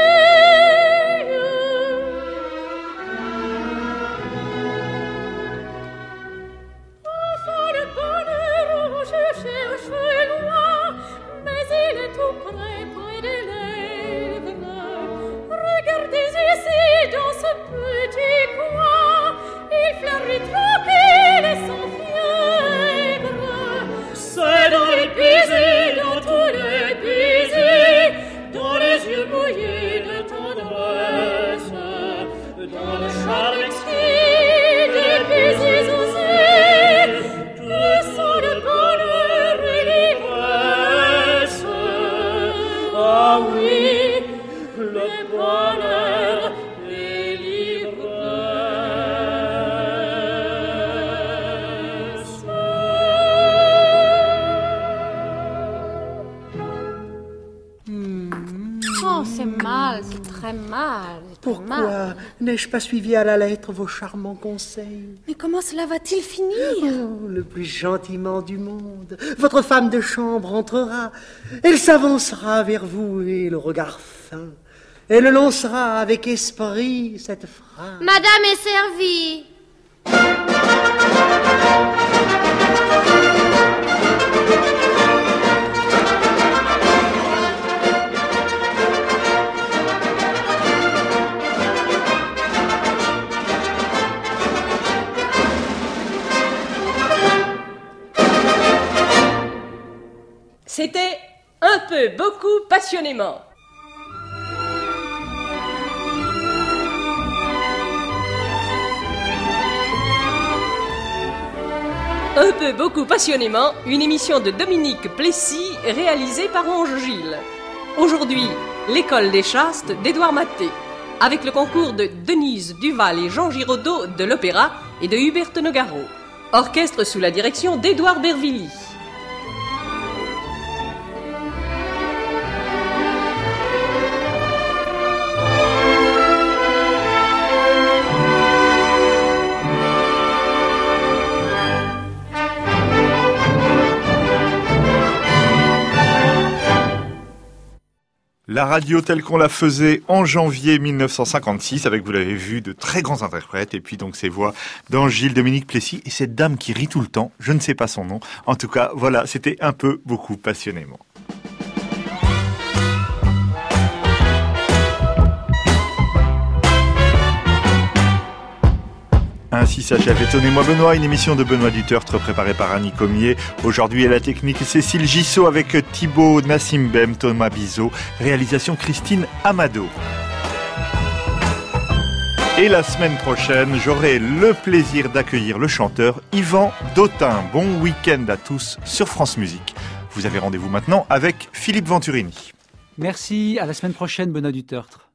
Enfin, le bonheur, je cherche loin, mais il est tout près, près des lèvres. Regardez ici, dans ce petit coin, il fleurit tranquille et sans fièvre. C'est dans les baisers, dans tous les baisers, dans les yeux mouillés de tendresse, dans le charme exquis des baisers osés, que sont le bonheur et l'ivresse. Ah oui, le bonheur et l'ivresse. Oh, c'est mal, c'est très mal. c'est très mal. Pourquoi n'ai-je pas suivi à la lettre vos charmants conseils? Mais comment cela va-t-il finir? Oh, le plus gentiment du monde. Votre femme de chambre entrera. Elle s'avancera vers vous et le regard fin. Elle lancera avec esprit cette phrase. Madame est servie. C'était un peu, beaucoup, passionnément. Un peu, beaucoup, passionnément, une émission de Dominique Plessis réalisée par Ange Gilles. Aujourd'hui, l'école des chastes d'Édouard Maté, avec le concours de Denise Duval et Jean Giraudot de l'Opéra et de Hubert Nogaro. Orchestre sous la direction d'Édouard Bervilly. La radio telle qu'on la faisait en janvier mille neuf cent cinquante-six, avec, vous l'avez vu, de très grands interprètes, et puis donc ces voix d'Angile Dominique Plessis, et cette dame qui rit tout le temps, je ne sais pas son nom. En tout cas, voilà, c'était un peu, beaucoup, passionnément. Ainsi s'achève Étonnez-moi Benoît, une émission de Benoît Dutertre préparée par Annie Comier. Aujourd'hui à la technique Cécile Gissot avec Thibaut Nassimbem, Thomas Bizot, réalisation Christine Amado. Et la semaine prochaine, j'aurai le plaisir d'accueillir le chanteur Yvan Dautin. Bon week-end à tous sur France Musique. Vous avez rendez-vous maintenant avec Philippe Venturini. Merci, à la semaine prochaine Benoît Dutertre.